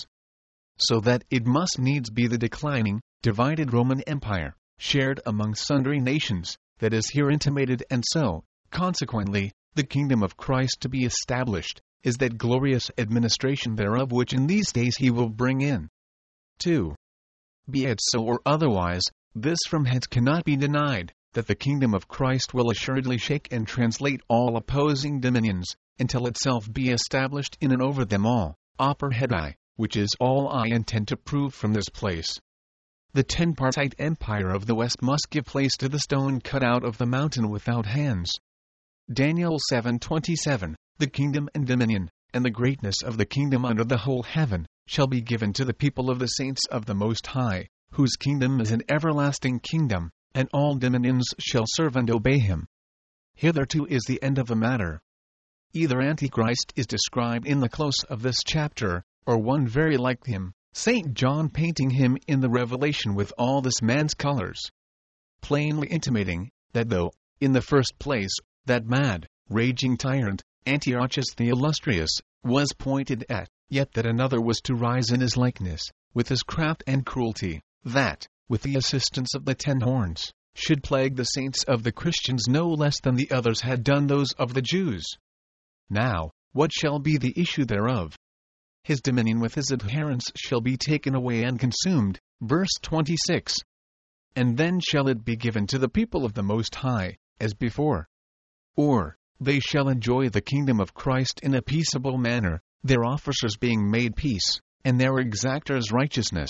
So that it must needs be the declining, divided Roman Empire, shared among sundry nations, that is here intimated, and so, consequently, the kingdom of Christ to be established, is that glorious administration thereof which in these days he will bring in. two. Be it so or otherwise, this from hence cannot be denied, that the kingdom of Christ will assuredly shake and translate all opposing dominions, until itself be established in and over them all, oper hedi, which is all I intend to prove from this place. The ten-partite empire of the West must give place to the stone cut out of the mountain without hands. Daniel seven twenty-seven. The kingdom and dominion, and the greatness of the kingdom under the whole heaven, shall be given to the people of the saints of the Most High, whose kingdom is an everlasting kingdom, and all dominions shall serve and obey him. Hitherto is the end of the matter. Either Antichrist is described in the close of this chapter, or one very like him, Saint John painting him in the Revelation with all this man's colors, plainly intimating that though, in the first place, that mad, raging tyrant, Antiochus the Illustrious, was pointed at, yet that another was to rise in his likeness, with his craft and cruelty, that, with the assistance of the ten horns, should plague the saints of the Christians no less than the others had done those of the Jews. Now, what shall be the issue thereof? His dominion with his adherents shall be taken away and consumed. Verse twenty-six. And then shall it be given to the people of the Most High, as before. Or, they shall enjoy the kingdom of Christ in a peaceable manner, their officers being made peace, and their exactors righteousness.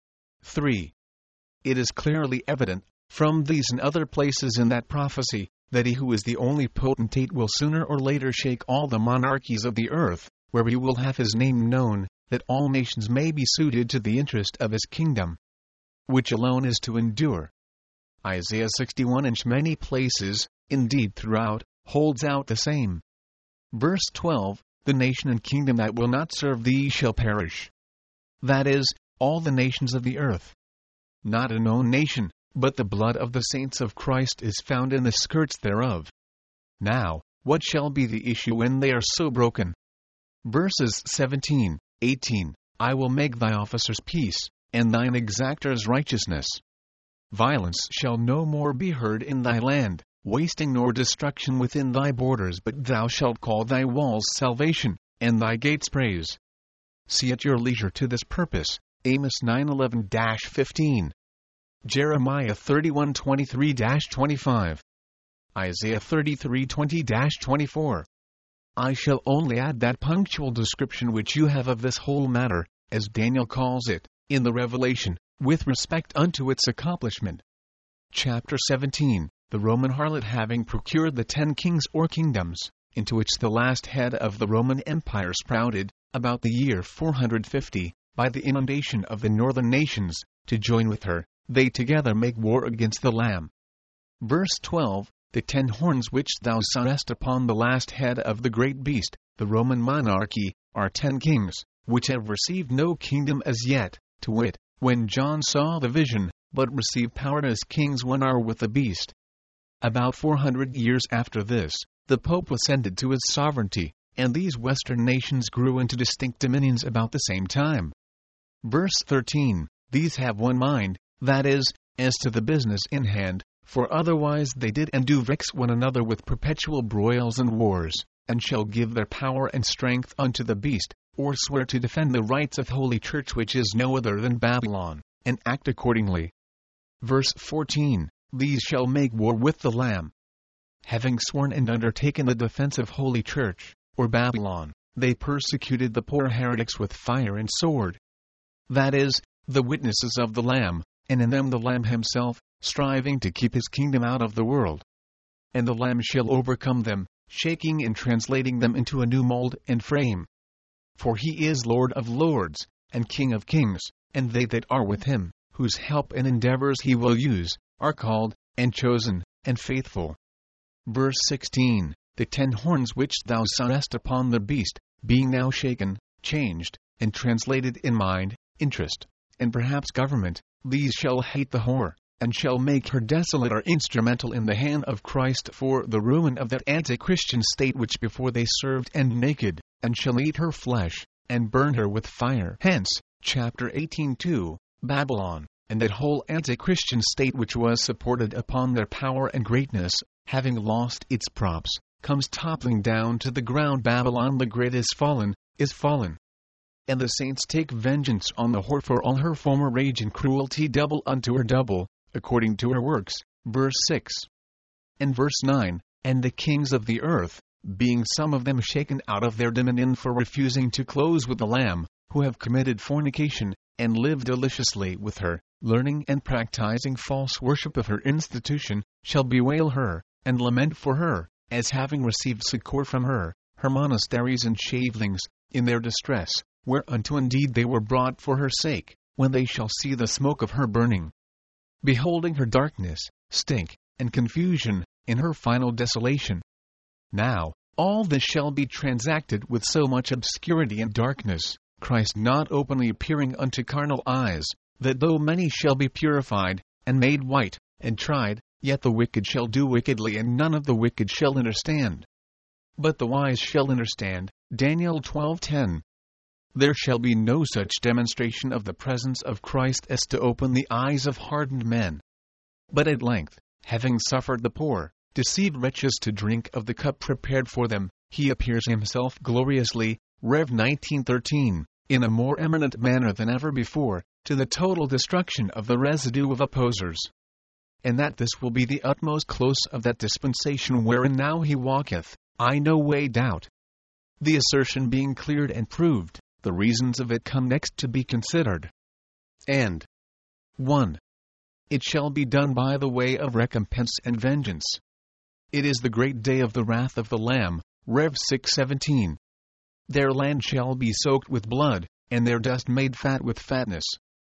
three. It is clearly evident, from these and other places in that prophecy, that he who is the only potentate will sooner or later shake all the monarchies of the earth, where he will have his name known, that all nations may be suited to the interest of his kingdom, which alone is to endure. Isaiah sixty-one in many places, indeed throughout, holds out the same. Verse twelve, the nation and kingdom that will not serve thee shall perish. That is, all the nations of the earth. Not a known nation, but the blood of the saints of Christ is found in the skirts thereof. Now, what shall be the issue when they are so broken? Verses seventeen, eighteen, I will make thy officers peace, and thine exactors righteousness. Violence shall no more be heard in thy land, wasting nor destruction within thy borders, but thou shalt call thy walls salvation, and thy gates praise. See at your leisure to this purpose, Amos nine eleven to fifteen. Jeremiah thirty-one twenty-three to twenty-five. Isaiah thirty-three twenty to twenty-four. I shall only add that punctual description which you have of this whole matter, as Daniel calls it, in the Revelation, with respect unto its accomplishment. Chapter seventeen. The Roman harlot having procured the ten kings or kingdoms, into which the last head of the Roman Empire sprouted, about the year four hundred fifty, by the inundation of the northern nations, to join with her, they together make war against the Lamb. Verse twelve, the ten horns which thou sawest upon the last head of the great beast, the Roman monarchy, are ten kings, which have received no kingdom as yet, to wit, when John saw the vision, but receive power as kings when are with the beast. About four hundred years after this, the Pope ascended to his sovereignty, and these western nations grew into distinct dominions about the same time. Verse thirteen, these have one mind, that is, as to the business in hand, for otherwise they did and do vex one another with perpetual broils and wars, and shall give their power and strength unto the beast, or swear to defend the rights of Holy Church which is no other than Babylon, and act accordingly. Verse fourteen, these shall make war with the Lamb. Having sworn and undertaken the defense of Holy Church, or Babylon, they persecuted the poor heretics with fire and sword. That is, the witnesses of the Lamb, and in them the Lamb himself, striving to keep his kingdom out of the world. And the Lamb shall overcome them, shaking and translating them into a new mold and frame. For he is Lord of lords, and King of kings, and they that are with him, whose help and endeavors he will use, are called, and chosen, and faithful. Verse sixteen, the ten horns which thou sawest upon the beast, being now shaken, changed, and translated in mind, interest, and perhaps government, these shall hate the whore, and shall make her desolate or instrumental in the hand of Christ for the ruin of that anti-Christian state which before they served, and naked, and shall eat her flesh, and burn her with fire. Hence, chapter eighteen two, Babylon, and that whole anti-Christian state which was supported upon their power and greatness, having lost its props, comes toppling down to the ground. Babylon the great is fallen, is fallen. And the saints take vengeance on the whore for all her former rage and cruelty, double unto her double, according to her works. Verse six. And verse nine, and the kings of the earth, being some of them shaken out of their dominion for refusing to close with the Lamb, who have committed fornication, and lived deliciously with her, learning and practicing false worship of her institution, shall bewail her, and lament for her, as having received succor from her, her monasteries and shavelings, in their distress, whereunto indeed they were brought for her sake, when they shall see the smoke of her burning. Beholding her darkness, stink, and confusion, in her final desolation. Now, all this shall be transacted with so much obscurity and darkness, Christ not openly appearing unto carnal eyes, that though many shall be purified, and made white, and tried, yet the wicked shall do wickedly, and none of the wicked shall understand. But the wise shall understand. Daniel twelve ten. There shall be no such demonstration of the presence of Christ as to open the eyes of hardened men. But at length, having suffered the poor, deceived wretches to drink of the cup prepared for them, he appears himself gloriously, Rev nineteen thirteen, in a more eminent manner than ever before, to the total destruction of the residue of opposers. And that this will be the utmost close of that dispensation wherein now he walketh, I no way doubt. The assertion being cleared and proved, the reasons of it come next to be considered. And one. It shall be done by the way of recompense and vengeance. It is the great day of the wrath of the Lamb, Rev six seventeen. Their land shall be soaked with blood, and their dust made fat with fatness.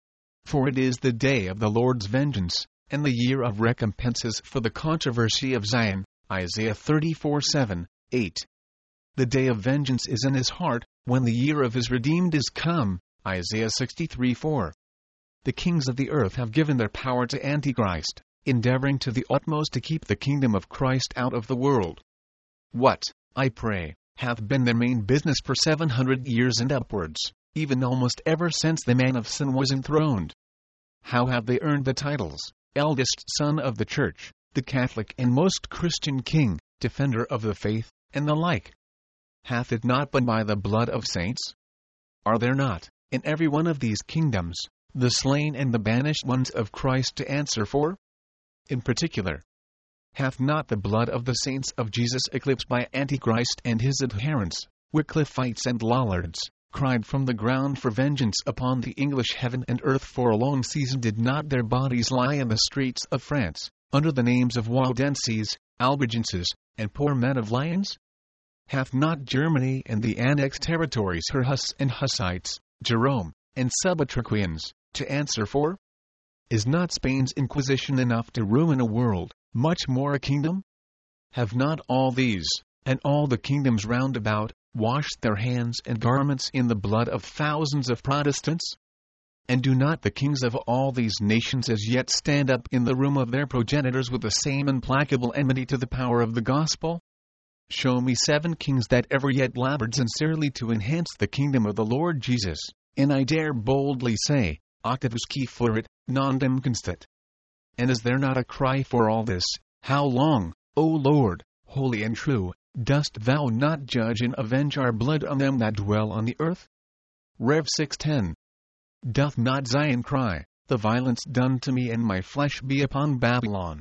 For it is the day of the Lord's vengeance, and the year of recompenses for the controversy of Zion, Isaiah thirty-four seven, eight. The day of vengeance is in his heart, when the year of his redeemed is come, Isaiah sixty-three four. The kings of the earth have given their power to Antichrist, endeavoring to the utmost to keep the kingdom of Christ out of the world. What, I pray, hath been their main business for seven hundred years and upwards, even almost ever since the man of sin was enthroned? How have they earned the titles, eldest son of the church, the Catholic and most Christian king, defender of the faith, and the like? Hath it not been by the blood of saints? Are there not, in every one of these kingdoms, the slain and the banished ones of Christ to answer for? In particular, hath not the blood of the saints of Jesus eclipsed by Antichrist and his adherents, Wycliffites and Lollards, cried from the ground for vengeance upon the English heaven and earth for a long season? Did not their bodies lie in the streets of France, under the names of Waldenses, Albigenses, and poor men of Lyons? Hath not Germany and the annexed territories her Huss and Hussites, Jerome, and Subatraquians, to answer for? Is not Spain's Inquisition enough to ruin a world, much more a kingdom? Have not all these, and all the kingdoms round about, washed their hands and garments in the blood of thousands of Protestants? And do not the kings of all these nations as yet stand up in the room of their progenitors with the same implacable enmity to the power of the gospel? Show me seven kings that ever yet labored sincerely to enhance the kingdom of the Lord Jesus, and I dare boldly say, Octavus qui fuerit, nondum constat. And is there not a cry for all this? How long, O Lord, holy and true, dost thou not judge and avenge our blood on them that dwell on the earth? Rev six ten. Doth not Zion cry, the violence done to me and my flesh be upon Babylon,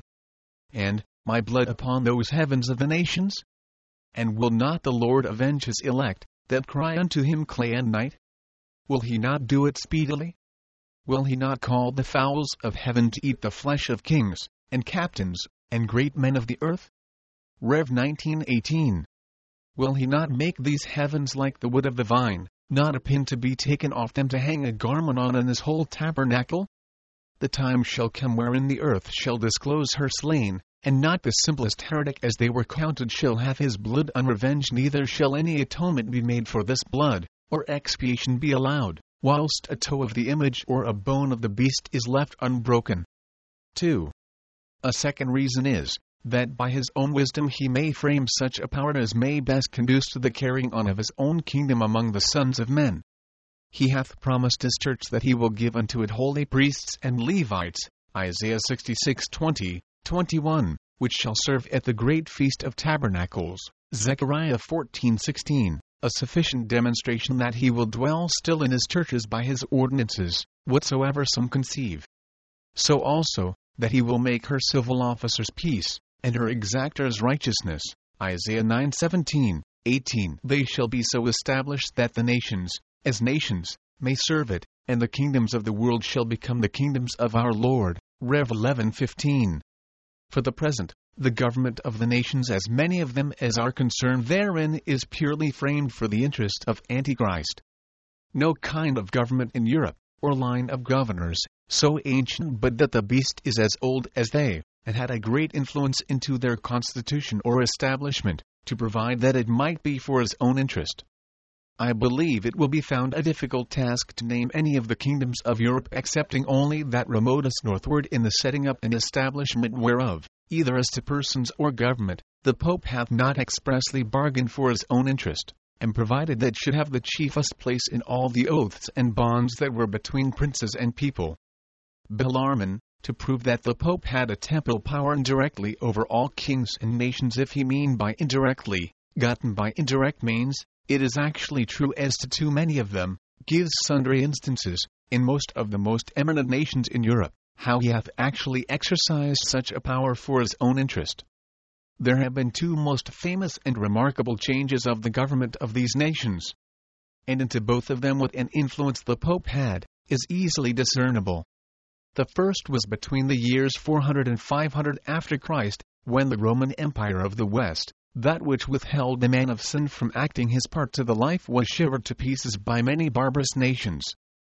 and my blood upon those heavens of the nations? And will not the Lord avenge his elect, that cry unto him clay and night? Will he not do it speedily? Will he not call the fowls of heaven to eat the flesh of kings, and captains, and great men of the earth? Rev nineteen eighteen. Will he not make these heavens like the wood of the vine, not a pin to be taken off them to hang a garment on in this whole tabernacle? The time shall come wherein the earth shall disclose her slain, and not the simplest heretic as they were counted shall have his blood unrevenged, neither shall any atonement be made for this blood, or expiation be allowed, whilst a toe of the image or a bone of the beast is left unbroken. two. A second reason is, that by his own wisdom he may frame such a power as may best conduce to the carrying on of his own kingdom among the sons of men. He hath promised his church that he will give unto it holy priests and Levites, Isaiah sixty-six twenty, twenty-one, which shall serve at the great feast of tabernacles, Zechariah fourteen sixteen, a sufficient demonstration that he will dwell still in his churches by his ordinances, whatsoever some conceive. So also, that he will make her civil officers peace, and her exactors righteousness, Isaiah nine seventeen, eighteen. They shall be so established that the nations, as nations, may serve it, and the kingdoms of the world shall become the kingdoms of our Lord, Rev eleven fifteen. For the present, the government of the nations, as many of them as are concerned therein, is purely framed for the interest of Antichrist. No kind of government in Europe, or line of governors, so ancient but that the beast is as old as they, and had a great influence into their constitution or establishment, to provide that it might be for his own interest. I believe it will be found a difficult task to name any of the kingdoms of Europe excepting only that remotest northward in the setting up and establishment whereof, either as to persons or government, the Pope hath not expressly bargained for his own interest, and provided that should have the chiefest place in all the oaths and bonds that were between princes and people. Bellarmine, to prove that the Pope had a temporal power indirectly over all kings and nations, if he mean by indirectly, gotten by indirect means, it is actually true as to too many of them, gives sundry instances, in most of the most eminent nations in Europe, how he hath actually exercised such a power for his own interest. There have been two most famous and remarkable changes of the government of these nations, and into both of them what an influence the Pope had, is easily discernible. The first was between the years four hundred and five hundred after Christ, when the Roman Empire of the West, that which withheld the man of sin from acting his part to the life, was shivered to pieces by many barbarous nations,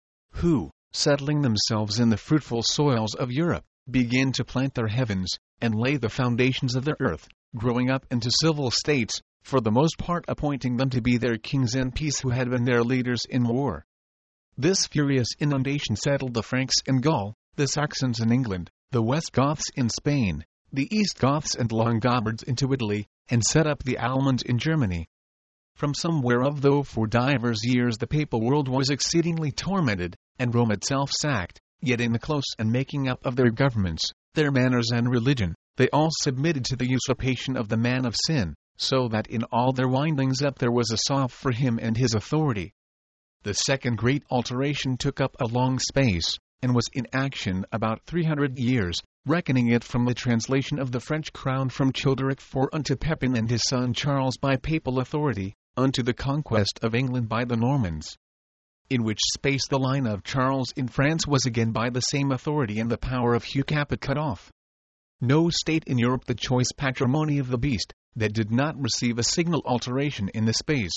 who, settling themselves in the fruitful soils of Europe, began to plant their heavens, and lay the foundations of their earth, growing up into civil states, for the most part appointing them to be their kings in peace who had been their leaders in war. This furious inundation settled the Franks in Gaul, the Saxons in England, the West Goths in Spain, the East Goths and Longobards into Italy, and set up the Almones in Germany. From some whereof though for divers years the papal world was exceedingly tormented, and Rome itself sacked, yet in the close and making up of their governments, their manners and religion, they all submitted to the usurpation of the man of sin, so that in all their windings up there was a soft for him and his authority. The second great alteration took up a long space, and was in action about three hundred years, reckoning it from the translation of the French crown from Childeric the fourth unto Pepin and his son Charles by papal authority, unto the conquest of England by the Normans. In which space the line of Charles in France was again by the same authority and the power of Hugh Capet cut off. No state in Europe, the choice patrimony of the beast, that did not receive a signal alteration in the space.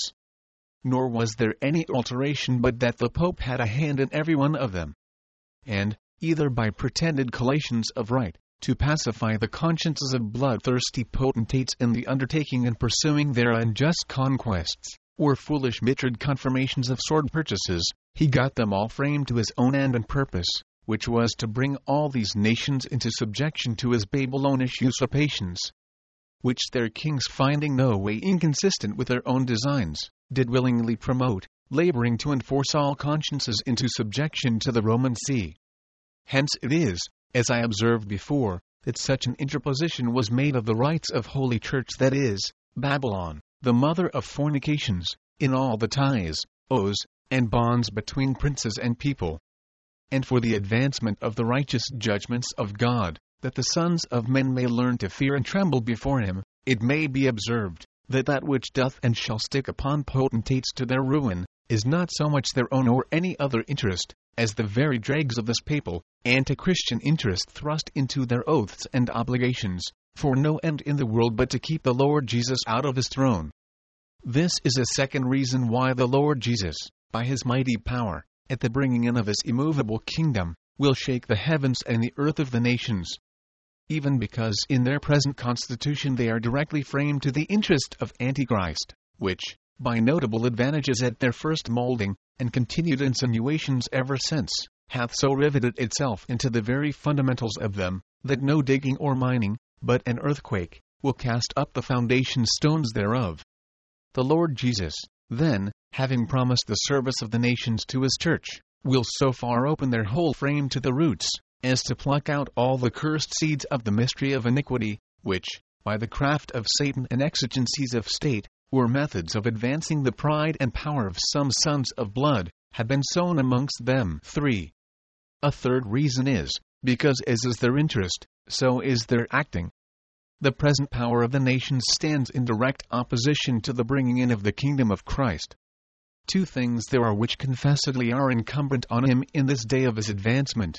Nor was there any alteration but that the Pope had a hand in every one of them. And, either by pretended collations of right, to pacify the consciences of bloodthirsty potentates in the undertaking and pursuing their unjust conquests, or foolish mitred confirmations of sword purchases, he got them all framed to his own end and purpose, which was to bring all these nations into subjection to his Babylonish usurpations, which their kings, finding no way inconsistent with their own designs, did willingly promote, laboring to enforce all consciences into subjection to the Roman See. Hence it is, as I observed before, that such an interposition was made of the rites of Holy Church, that is, Babylon, the mother of fornications, in all the ties, oaths, and bonds between princes and people. And for the advancement of the righteous judgments of God, that the sons of men may learn to fear and tremble before him, it may be observed, that that which doth and shall stick upon potentates to their ruin, is not so much their own or any other interest, as the very dregs of this papal, anti-Christian interest thrust into their oaths and obligations, for no end in the world but to keep the Lord Jesus out of his throne. This is a second reason why the Lord Jesus, by his mighty power, at the bringing in of his immovable kingdom, will shake the heavens and the earth of the nations, even because in their present constitution they are directly framed to the interest of Antichrist, which, by notable advantages at their first moulding, and continued insinuations ever since, hath so riveted itself into the very fundamentals of them, that no digging or mining, but an earthquake, will cast up the foundation stones thereof. The Lord Jesus, then, having promised the service of the nations to his church, will so far open their whole frame to the roots, as to pluck out all the cursed seeds of the mystery of iniquity, which, by the craft of Satan and exigencies of state, or methods of advancing the pride and power of some sons of blood, have been sown amongst them. three. A third reason is, because as is their interest, so is their acting. The present power of the nations stands in direct opposition to the bringing in of the kingdom of Christ. Two things there are which confessedly are incumbent on him in this day of his advancement.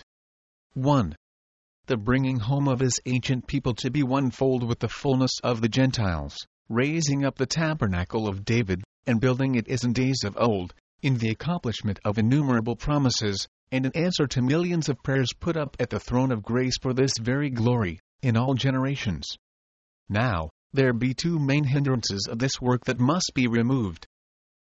one. The bringing home of his ancient people to be one fold with the fullness of the Gentiles, raising up the tabernacle of David, and building it as in days of old, in the accomplishment of innumerable promises, and in answer to millions of prayers put up at the throne of grace for this very glory, in all generations. Now, there be two main hindrances of this work that must be removed.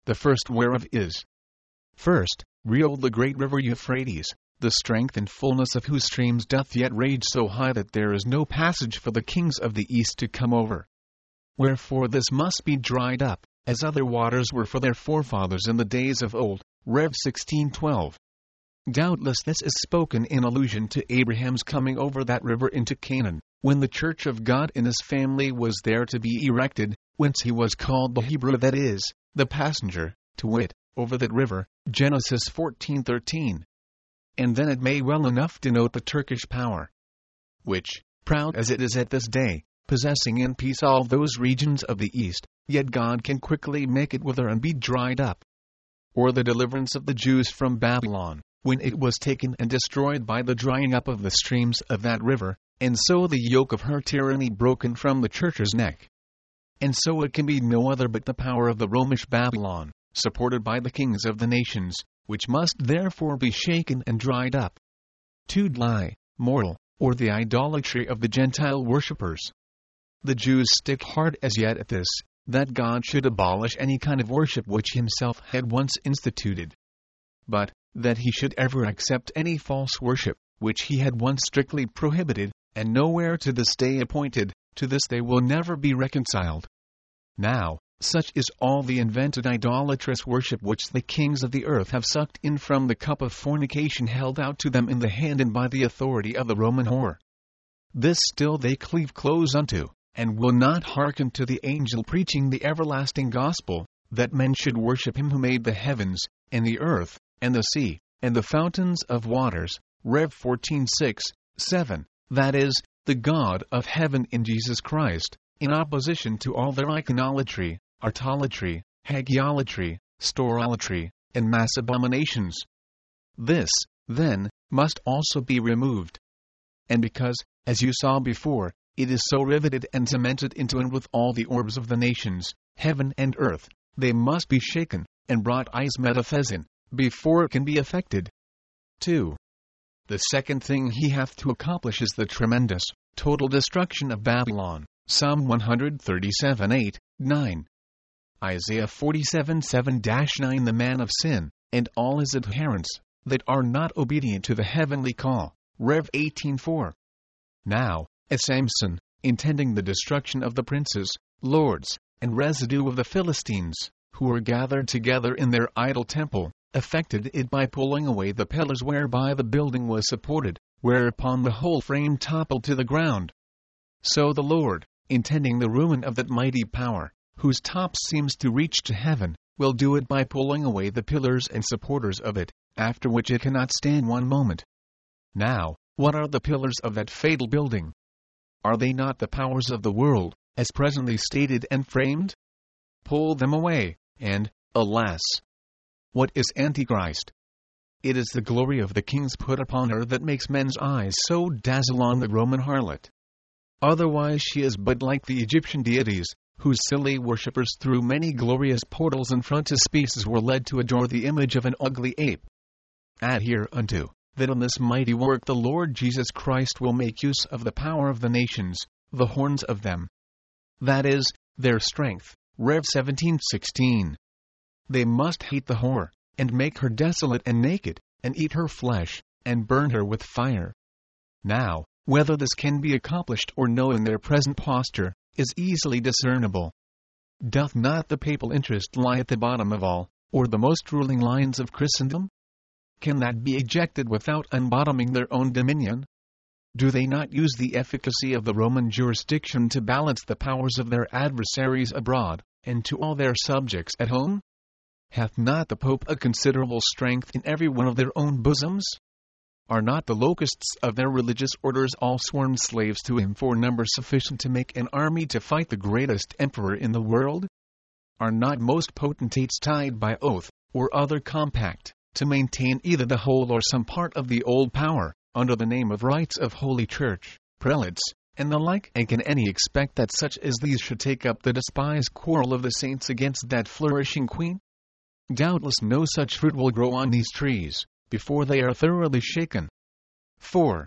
the first whereof is, first, real the great river Euphrates, the strength and fullness of whose streams doth yet rage so high that there is no passage for the kings of the east to come over. Wherefore this must be dried up, as other waters were for their forefathers in the days of old. Rev sixteen twelve. Doubtless this is spoken in allusion to Abraham's coming over that river into Canaan, when the church of God in his family was there to be erected, whence he was called the Hebrew, that is, the passenger, to wit, over that river. Genesis fourteen thirteen. And then it may well enough denote the Turkish power, which, proud as it is at this day, possessing in peace all those regions of the east, yet God can quickly make it wither and be dried up. Or the deliverance of the Jews from Babylon, when it was taken and destroyed by the drying up of the streams of that river, and so the yoke of her tyranny broken from the church's neck. And so it can be no other but the power of the Romish Babylon, supported by the kings of the nations, which must therefore be shaken and dried up. two. Lie, moral, or the idolatry of the Gentile worshippers. The Jews stick hard as yet at this, that God should abolish any kind of worship which himself had once instituted. But, that he should ever accept any false worship, which he had once strictly prohibited, and nowhere to this day appointed, to this they will never be reconciled. Now, such is all the invented idolatrous worship which the kings of the earth have sucked in from the cup of fornication held out to them in the hand and by the authority of the Roman whore. This still they cleave close unto, and will not hearken to the angel preaching the everlasting gospel, that men should worship him who made the heavens, and the earth, and the sea, and the fountains of waters. Rev fourteen six, seven, that is, the God of heaven in Jesus Christ, in opposition to all their iconolatry, artolatry, hagiolatry, storolatry, and mass abominations. This, then, must also be removed. And because, as you saw before, it is so riveted and cemented into and with all the orbs of the nations, heaven and earth, they must be shaken, and brought eis metathesin, before it can be effected. two. The second thing he hath to accomplish is the tremendous, total destruction of Babylon. Psalm one thirty-seven eight, nine. Isaiah forty-seven seven nine. The man of sin, and all his adherents, that are not obedient to the heavenly call. Rev eighteen four. Now, as Samson, intending the destruction of the princes, lords, and residue of the Philistines, who were gathered together in their idol temple, effected it by pulling away the pillars whereby the building was supported, whereupon the whole frame toppled to the ground. So the Lord, intending the ruin of that mighty power, whose top seems to reach to heaven, will do it by pulling away the pillars and supporters of it, after which it cannot stand one moment. Now, what are the pillars of that fatal building? Are they not the powers of the world, as presently stated and framed? Pull them away, and, alas! What is Antichrist? It is the glory of the kings put upon her that makes men's eyes so dazzle on the Roman harlot. Otherwise she is but like the Egyptian deities, whose silly worshippers through many glorious portals and frontispieces were led to adore the image of an ugly ape. Add hereunto, that in this mighty work the Lord Jesus Christ will make use of the power of the nations, the horns of them. That is, their strength. Rev seventeen sixteen. They must hate the whore, and make her desolate and naked, and eat her flesh, and burn her with fire. Now, whether this can be accomplished or no in their present posture, is easily discernible. Doth not the papal interest lie at the bottom of all, or the most ruling lines of Christendom? Can that be ejected without unbottoming their own dominion? Do they not use the efficacy of the Roman jurisdiction to balance the powers of their adversaries abroad, and to all their subjects at home? Hath not the Pope a considerable strength in every one of their own bosoms? Are not the locusts of their religious orders all sworn slaves to him for number sufficient to make an army to fight the greatest emperor in the world? Are not most potentates tied by oath, or other compact, to maintain either the whole or some part of the old power, under the name of rites of Holy Church, prelates, and the like? And can any expect that such as these should take up the despised quarrel of the saints against that flourishing queen? Doubtless no such fruit will grow on these trees, before they are thoroughly shaken. four.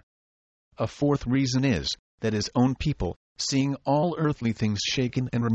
A fourth reason is, that his own people, seeing all earthly things shaken and removing,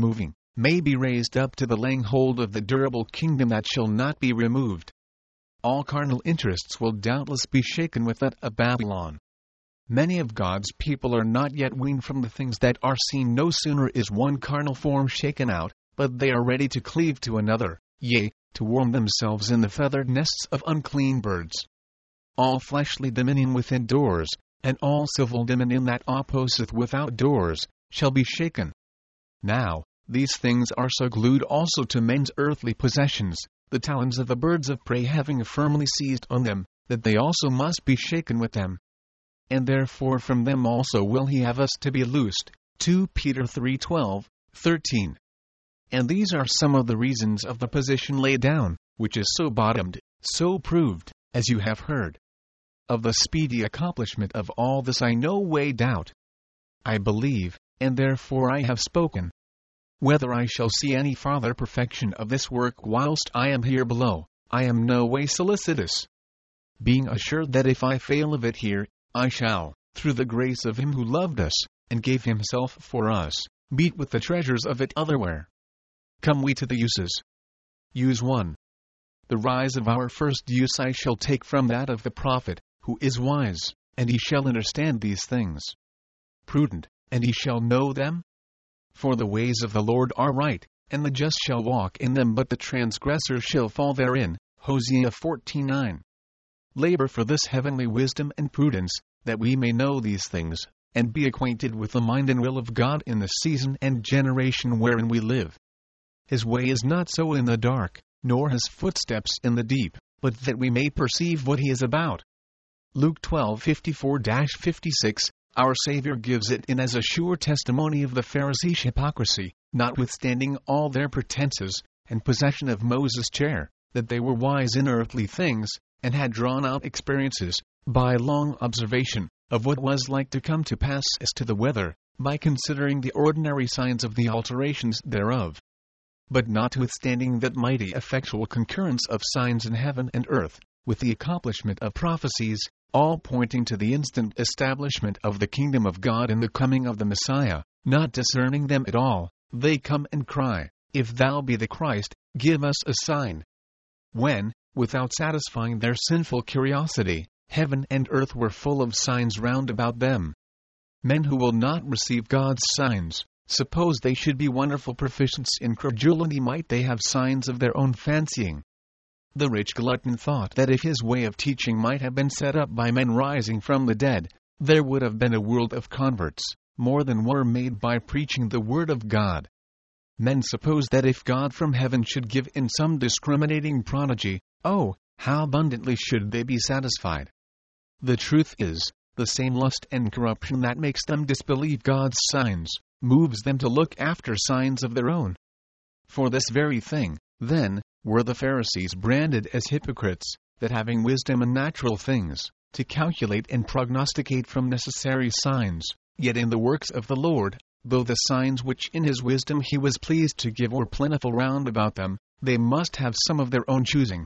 may be raised up to the laying hold of the durable kingdom that shall not be removed. All carnal interests will doubtless be shaken with that of Babylon. Many of God's people are not yet weaned from the things that are seen. No sooner is one carnal form shaken out, but they are ready to cleave to another, yea, to warm themselves in the feathered nests of unclean birds. All fleshly dominion within doors, and all civil dominion that opposeth without doors, shall be shaken. Now, these things are so glued also to men's earthly possessions, the talons of the birds of prey having firmly seized on them, that they also must be shaken with them. And therefore from them also will he have us to be loosed. Second Peter three twelve, thirteen. And these are some of the reasons of the position laid down, which is so bottomed, so proved, as you have heard. Of the speedy accomplishment of all this I no way doubt. I believe, and therefore I have spoken. Whether I shall see any farther perfection of this work whilst I am here below, I am no way solicitous. Being assured that if I fail of it here, I shall, through the grace of him who loved us, and gave himself for us, meet with the treasures of it otherwhere. Come we to the uses. Use one. The rise of our first use I shall take from that of the prophet, who is wise, and he shall understand these things. Prudent, and he shall know them. For the ways of the Lord are right, and the just shall walk in them, but the transgressor shall fall therein. Hosea fourteen nine. Labor for this heavenly wisdom and prudence, that we may know these things, and be acquainted with the mind and will of God in the season and generation wherein we live. His way is not so in the dark, nor his footsteps in the deep, but that we may perceive what he is about. Luke twelve fifty-four to fifty-six. Our Savior gives it in as a sure testimony of the Pharisees' hypocrisy, notwithstanding all their pretenses, and possession of Moses' chair, that they were wise in earthly things, and had drawn out experiences, by long observation, of what was like to come to pass as to the weather, by considering the ordinary signs of the alterations thereof. But notwithstanding that mighty effectual concurrence of signs in heaven and earth, with the accomplishment of prophecies, all pointing to the instant establishment of the kingdom of God and the coming of the Messiah, not discerning them at all, they come and cry, If thou be the Christ, give us a sign. When, without satisfying their sinful curiosity, heaven and earth were full of signs round about them. Men who will not receive God's signs, suppose they should be wonderful proficients in credulity, might they have signs of their own fancying. The rich glutton thought that if his way of teaching might have been set up by men rising from the dead, there would have been a world of converts, more than were made by preaching the word of God. Men suppose that if God from heaven should give in some discriminating prodigy, oh, how abundantly should they be satisfied. The truth is, the same lust and corruption that makes them disbelieve God's signs, moves them to look after signs of their own. For this very thing, then, were the Pharisees branded as hypocrites, that having wisdom in natural things, to calculate and prognosticate from necessary signs, yet in the works of the Lord, though the signs which in his wisdom he was pleased to give were plentiful round about them, they must have some of their own choosing.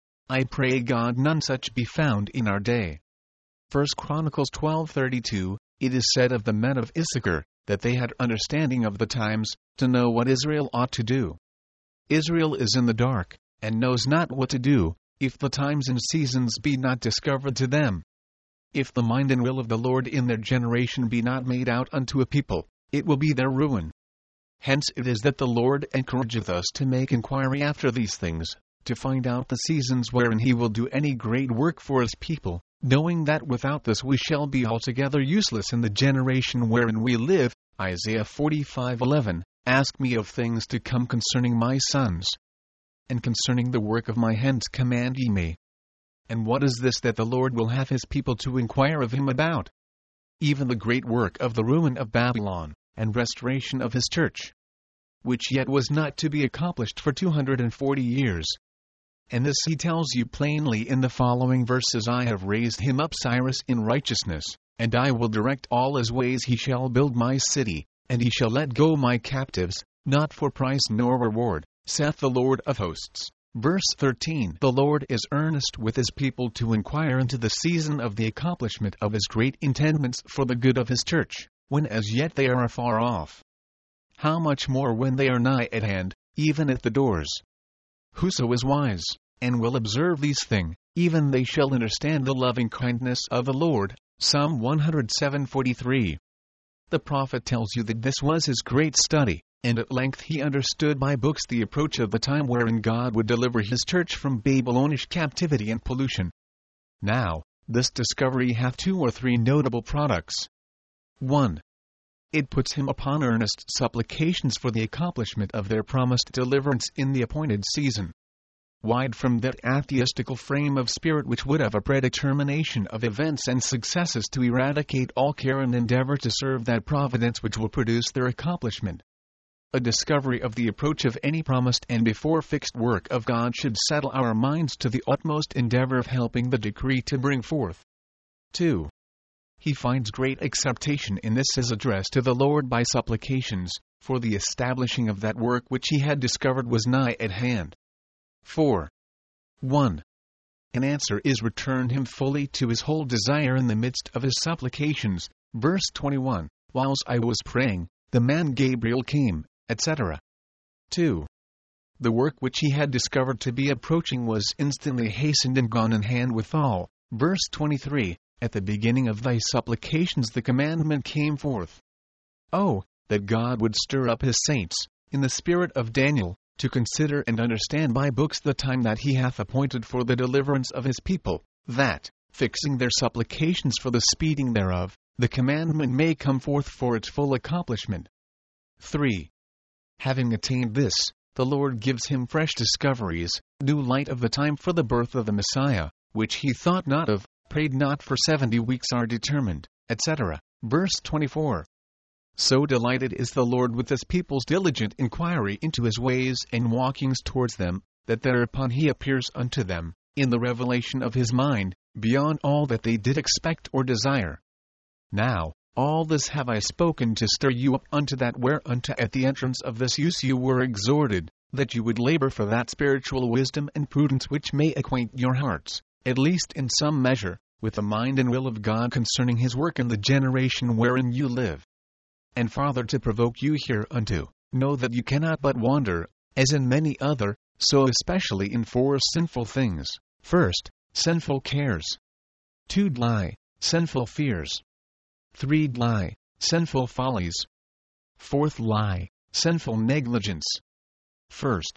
I pray God none such be found in our day. First Chronicles twelve thirty-two, it is said of the men of Issachar, that they had understanding of the times, to know what Israel ought to do. Israel is in the dark, and knows not what to do, if the times and seasons be not discovered to them. If the mind and will of the Lord in their generation be not made out unto a people, it will be their ruin. Hence it is that the Lord encourageth us to make inquiry after these things, to find out the seasons wherein he will do any great work for his people, knowing that without this we shall be altogether useless in the generation wherein we live. Isaiah forty-five eleven. Ask me of things to come concerning my sons. And concerning the work of my hands command ye me. And what is this that the Lord will have his people to inquire of him about? Even the great work of the ruin of Babylon, and restoration of his church, which yet was not to be accomplished for two hundred forty years. And this he tells you plainly in the following verses. I have raised him up Cyrus in righteousness, and I will direct all his ways. He shall build my city, and he shall let go my captives, not for price nor reward, saith the Lord of hosts. Verse thirteen. The Lord is earnest with his people to inquire into the season of the accomplishment of his great intendments for the good of his church, when as yet they are afar off. how much more when they are nigh at hand, even at the doors. Whoso is wise, and will observe these things, even they shall understand the loving kindness of the Lord. Psalm one oh seven forty-three. The prophet tells you that this was his great study, and at length he understood by books the approach of the time wherein God would deliver his church from Babylonish captivity and pollution. Now, this discovery hath two or three notable products. one. It puts him upon earnest supplications for the accomplishment of their promised deliverance in the appointed season. Wide from that atheistical frame of spirit which would have a predetermination of events and successes to eradicate all care and endeavor to serve that providence which will produce their accomplishment. A discovery of the approach of any promised and before fixed work of God should settle our minds to the utmost endeavor of helping the decree to bring forth. two. He finds great acceptation in this as address to the Lord by supplications, for the establishing of that work which he had discovered was nigh at hand. four. one. An answer is returned him fully to his whole desire in the midst of his supplications. Verse twenty-one, whilst I was praying, the man Gabriel came, et cetera. two. The work which he had discovered to be approaching was instantly hastened and gone in hand withal. Verse twenty-three, at the beginning of thy supplications the commandment came forth. Oh, that God would stir up his saints, in the spirit of Daniel, to consider and understand by books the time that he hath appointed for the deliverance of his people, that, fixing their supplications for the speeding thereof, the commandment may come forth for its full accomplishment. three. Having attained this, the Lord gives him fresh discoveries, new light of the time for the birth of the Messiah, which he thought not of, prayed not for seventy weeks are determined, et cetera. Verse twenty-four. So delighted is the Lord with his people's diligent inquiry into his ways and walkings towards them, that thereupon he appears unto them, in the revelation of his mind, beyond all that they did expect or desire. Now, all this have I spoken to stir you up unto that whereunto at the entrance of this use you were exhorted, that you would labor for that spiritual wisdom and prudence which may acquaint your hearts, at least in some measure, with the mind and will of God concerning his work in the generation wherein you live. And farther to provoke you hereunto, know that you cannot but wander, as in many other, so especially in four sinful things. First, sinful cares. Two, lie, sinful fears. Three, lie, sinful follies. Fourth, lie, sinful negligence. First,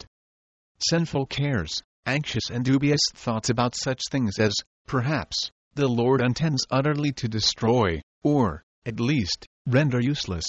sinful cares, anxious and dubious thoughts about such things as, perhaps, the Lord intends utterly to destroy, or, at least, render useless.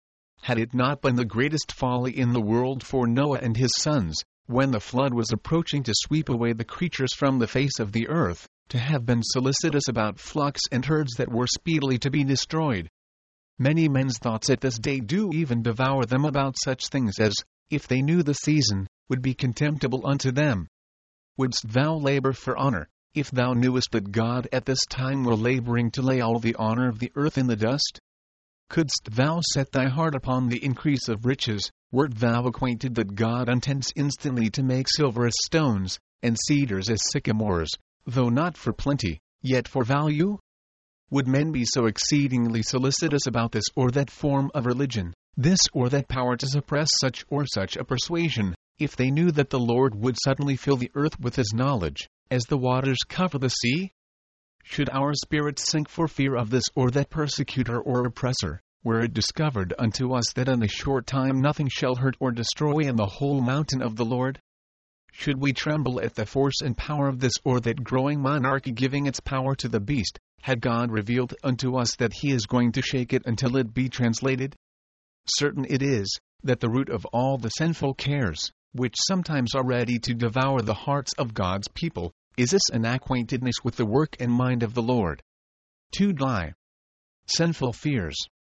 Had it not been the greatest folly in the world for Noah and his sons, when the flood was approaching to sweep away the creatures from the face of the earth, to have been solicitous about flocks and herds that were speedily to be destroyed? Many men's thoughts at this day do even devour them about such things as, if they knew the season, would be contemptible unto them. Wouldst thou labor for honor, if thou knewest that God at this time were laboring to lay all the honor of the earth in the dust? Couldst thou set thy heart upon the increase of riches, wert thou acquainted that God intends instantly to make silver as stones, and cedars as sycamores, though not for plenty, yet for value? Would men be so exceedingly solicitous about this or that form of religion, this or that power to suppress such or such a persuasion, if they knew that the Lord would suddenly fill the earth with his knowledge, as the waters cover the sea? Should our spirits sink for fear of this or that persecutor or oppressor, were it discovered unto us that in a short time nothing shall hurt or destroy in the whole mountain of the Lord? Should we tremble at the force and power of this or that growing monarchy giving its power to the beast, had God revealed unto us that he is going to shake it until it be translated? Certain it is, that the root of all the sinful cares, which sometimes are ready to devour the hearts of God's people, is this unacquaintedness with the work and mind of the Lord. Two, lie, sinful fears.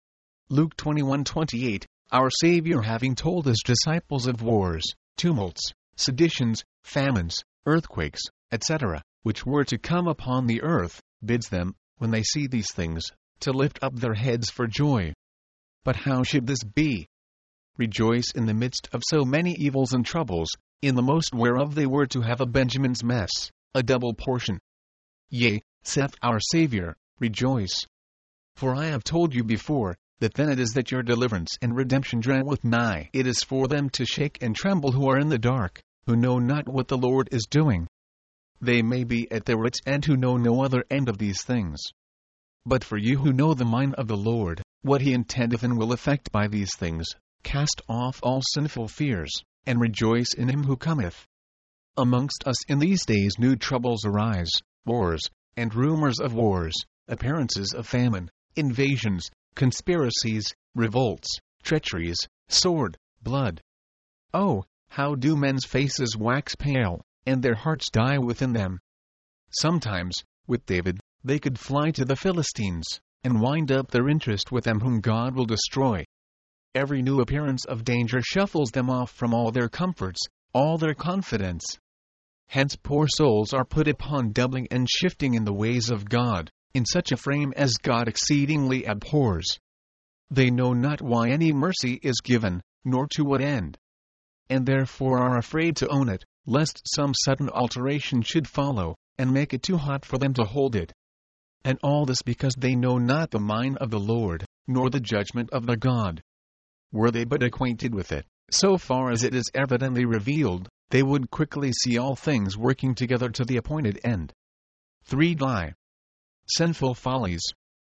Luke twenty-one twenty-eight, our Savior having told his disciples of wars, tumults, seditions, famines, earthquakes, et cetera, which were to come upon the earth, bids them, when they see these things, to lift up their heads for joy. But how should this be? Rejoice in the midst of so many evils and troubles, in the most whereof they were to have a Benjamin's mess, a double portion. Yea, saith our Savior, rejoice. For I have told you before, that then it is that your deliverance and redemption draweth nigh. It is for them to shake and tremble who are in the dark, who know not what the Lord is doing. They may be at their wits' end who know no other end of these things. But for you who know the mind of the Lord, what he intendeth and will effect by these things, cast off all sinful fears, and rejoice in him who cometh. Amongst us in these days new troubles arise, wars, and rumors of wars, appearances of famine, invasions, conspiracies, revolts, treacheries, sword, blood. Oh, how do men's faces wax pale, and their hearts die within them. Sometimes, with David, they could fly to the Philistines, and wind up their interest with them whom God will destroy. Every new appearance of danger shuffles them off from all their comforts, all their confidence. Hence poor souls are put upon doubling and shifting in the ways of God, in such a frame as God exceedingly abhors. They know not why any mercy is given, nor to what end. And therefore are afraid to own it, lest some sudden alteration should follow, and make it too hot for them to hold it. And all this because they know not the mind of the Lord, nor the judgment of their God. Were they but acquainted with it, so far as it is evidently revealed, they would quickly see all things working together to the appointed end. three. Lie. Sinful follies.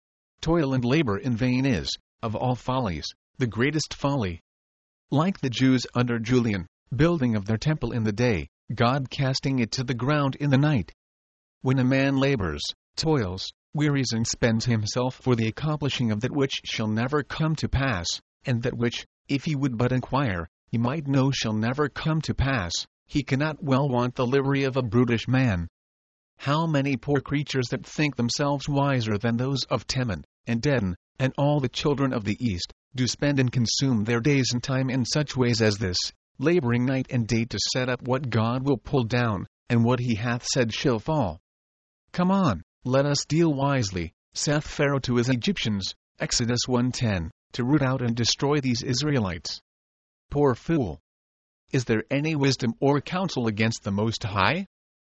Toil and labor in vain is, of all follies, the greatest folly. Like the Jews under Julian, building of their temple in the day, God casting it to the ground in the night. When a man labors, toils, wearies and spends himself for the accomplishing of that which shall never come to pass, and that which, if he would but inquire, he might know shall never come to pass, he cannot well want the livery of a brutish man. How many poor creatures that think themselves wiser than those of Teman, and Dedan, and all the children of the East, do spend and consume their days and time in such ways as this, laboring night and day to set up what God will pull down, and what he hath said shall fall. Come on, let us deal wisely, saith Pharaoh to his Egyptians, Exodus one ten, to root out and destroy these Israelites. Poor fool! Is there any wisdom or counsel against the Most High?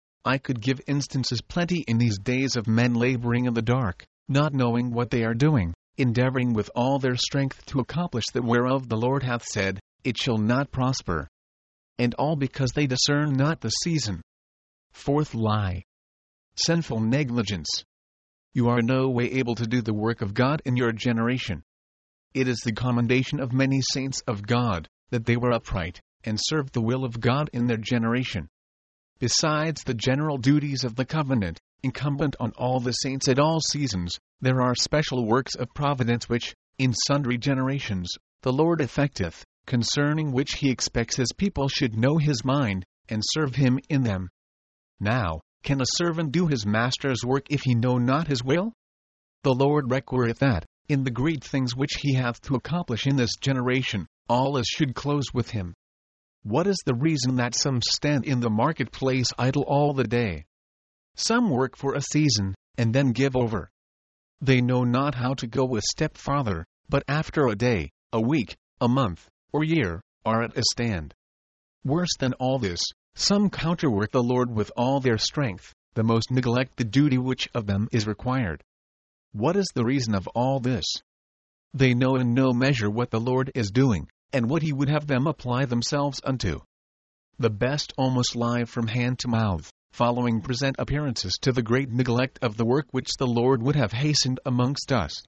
I could give instances plenty in these days of men laboring in the dark, not knowing what they are doing, endeavoring with all their strength to accomplish that whereof the Lord hath said, it shall not prosper. And all because they discern not the season. Fourth lie. Sinful negligence. You are no way able to do the work of God in your generation. It is the commendation of many saints of God, that they were upright, and served the will of God in their generation. Besides the general duties of the covenant, incumbent on all the saints at all seasons, there are special works of providence which, in sundry generations, the Lord effecteth, concerning which he expects his people should know his mind, and serve him in them. Now, can a servant do his master's work if he know not his will? The Lord requireth that, in the great things which he hath to accomplish in this generation, all is should close with him. What is the reason that some stand in the marketplace idle all the day? Some work for a season, and then give over. They know not how to go a step farther, but after a day, a week, a month, or year, are at a stand. Worse than all this, some counterwork the Lord with all their strength, the most neglect the duty which of them is required. What is the reason of all this? They know in no measure what the Lord is doing, and what he would have them apply themselves unto. The best almost lie from hand to mouth, following present appearances to the great neglect of the work which the Lord would have hastened amongst us.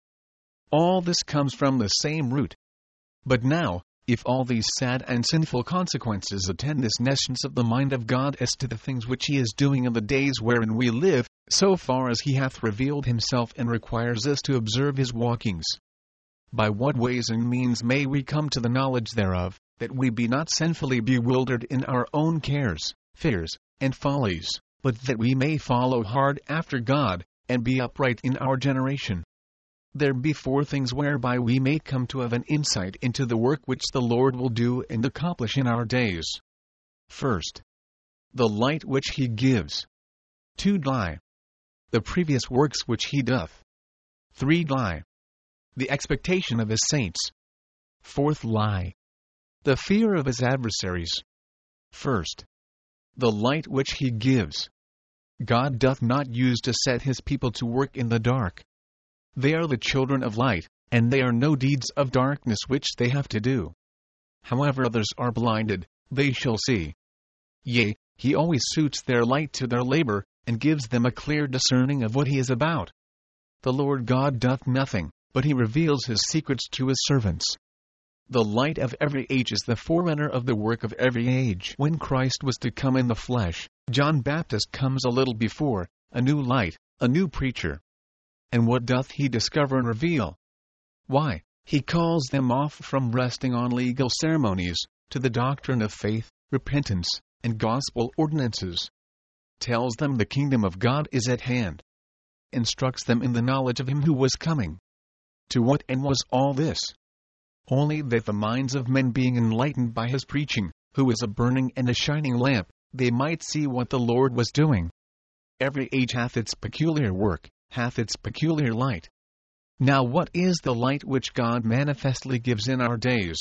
All this comes from the same root. But now, if all these sad and sinful consequences attend this nescience of the mind of God as to the things which he is doing in the days wherein we live, so far as he hath revealed himself and requires us to observe his walkings, by what ways and means may we come to the knowledge thereof, that we be not sinfully bewildered in our own cares, fears, and follies, but that we may follow hard after God, and be upright in our generation? There be four things whereby we may come to have an insight into the work which the Lord will do and accomplish in our days. First, the light which he gives. Two lie. The previous works which he doth. Three lie. The expectation of his saints. Fourth lie. The fear of his adversaries. First, the light which he gives. God doth not use to set his people to work in the dark. They are the children of light, and they are no deeds of darkness which they have to do. However others are blinded, they shall see. Yea, he always suits their light to their labor, and gives them a clear discerning of what he is about. The Lord God doth nothing, but he reveals his secrets to his servants. The light of every age is the forerunner of the work of every age. When Christ was to come in the flesh, John Baptist comes a little before, a new light, a new preacher. And what doth he discover and reveal? Why, he calls them off from resting on legal ceremonies, to the doctrine of faith, repentance, and gospel ordinances. Tells them the kingdom of God is at hand. Instructs them in the knowledge of him who was coming. To what end was all this? Only that the minds of men being enlightened by his preaching, who is a burning and a shining lamp, they might see what the Lord was doing. Every age hath its peculiar work, hath its peculiar light. Now what is the light which God manifestly gives in our days?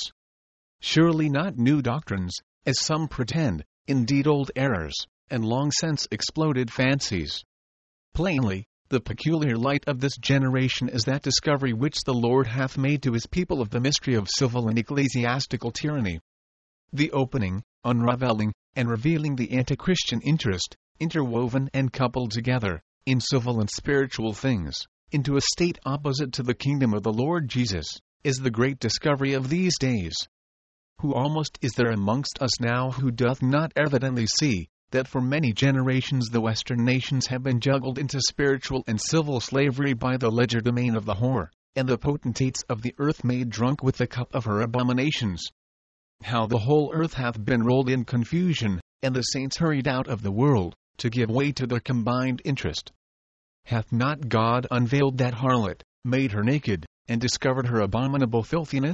Surely not new doctrines, as some pretend, indeed old errors, and long since exploded fancies. Plainly, the peculiar light of this generation is that discovery which the Lord hath made to his people of the mystery of civil and ecclesiastical tyranny. The opening, unraveling, and revealing the anti-Christian interest, interwoven and coupled together, in civil and spiritual things, into a state opposite to the kingdom of the Lord Jesus, is the great discovery of these days. Who almost is there amongst us now who doth not evidently see, that for many generations the Western nations have been juggled into spiritual and civil slavery by the legerdemain of the whore, and the potentates of the earth made drunk with the cup of her abominations? How the whole earth hath been rolled in confusion, and the saints hurried out of the world, to give way to their combined interest. Hath not God unveiled that harlot, made her naked, and discovered her abominable filthiness?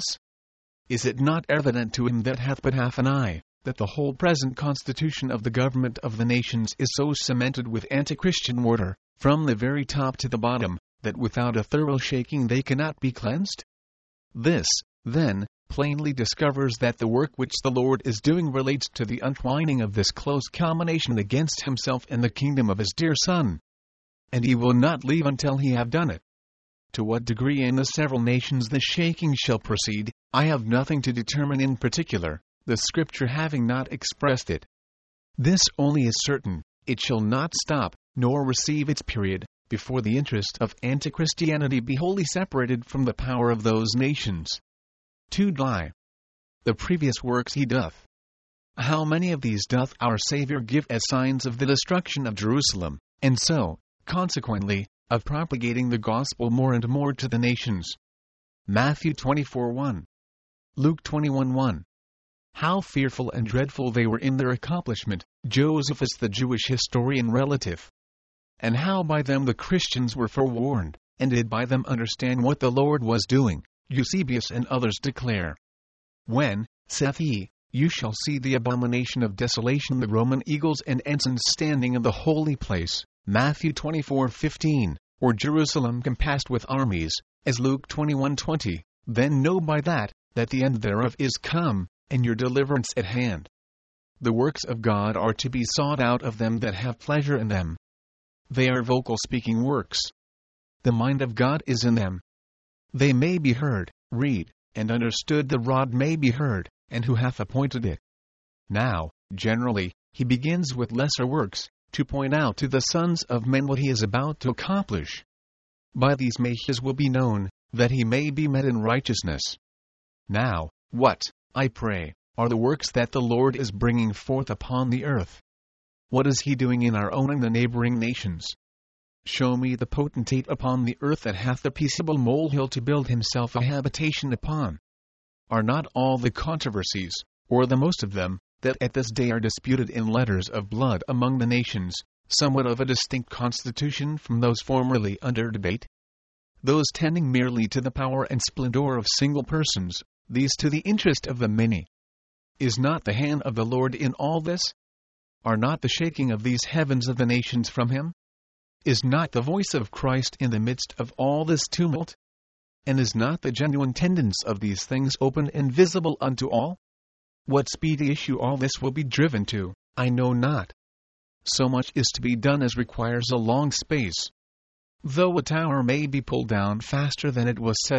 Is it not evident to him that hath but half an eye, that the whole present constitution of the government of the nations is so cemented with anti-Christian mortar, from the very top to the bottom, that without a thorough shaking they cannot be cleansed? This, then, plainly discovers that the work which the Lord is doing relates to the untwining of this close combination against himself and the kingdom of his dear Son. And he will not leave until he have done it. To what degree in the several nations the shaking shall proceed, I have nothing to determine in particular, the Scripture having not expressed it. This only is certain, it shall not stop, nor receive its period, before the interest of anti-Christianity be wholly separated from the power of those nations. two Die. The previous works he doth. How many of these doth our Saviour give as signs of the destruction of Jerusalem, and so, consequently, of propagating the gospel more and more to the nations? Matthew twenty-four one. Luke twenty-one one. How fearful and dreadful they were in their accomplishment, Josephus the Jewish historian relative. And how by them the Christians were forewarned, and did by them understand what the Lord was doing, Eusebius and others declare. When, saith he, you shall see the abomination of desolation, the Roman eagles and ensigns standing in the holy place, Matthew twenty-four fifteen, or Jerusalem compassed with armies, as Luke twenty-one twenty, then know by that, that the end thereof is come, and your deliverance at hand. The works of God are to be sought out of them that have pleasure in them. They are vocal speaking works. The mind of God is in them. They may be heard, read, and understood. The rod may be heard, and who hath appointed it? Now, generally, he begins with lesser works, to point out to the sons of men what he is about to accomplish. By these may his will be known, that he may be met in righteousness. Now, what, I pray, are the works that the Lord is bringing forth upon the earth? What is he doing in our own and the neighboring nations? Show me the potentate upon the earth that hath a peaceable molehill to build himself a habitation upon. Are not all the controversies, or the most of them, that at this day are disputed in letters of blood among the nations, somewhat of a distinct constitution from those formerly under debate? Those tending merely to the power and splendor of single persons, these to the interest of the many. Is not the hand of the Lord in all this? Are not the shaking of these heavens of the nations from him? Is not the voice of Christ in the midst of all this tumult? And is not the genuine tendence of these things open and visible unto all? What speedy issue all this will be driven to, I know not. So much is to be done as requires a long space. Though a tower may be pulled down faster than it was set up,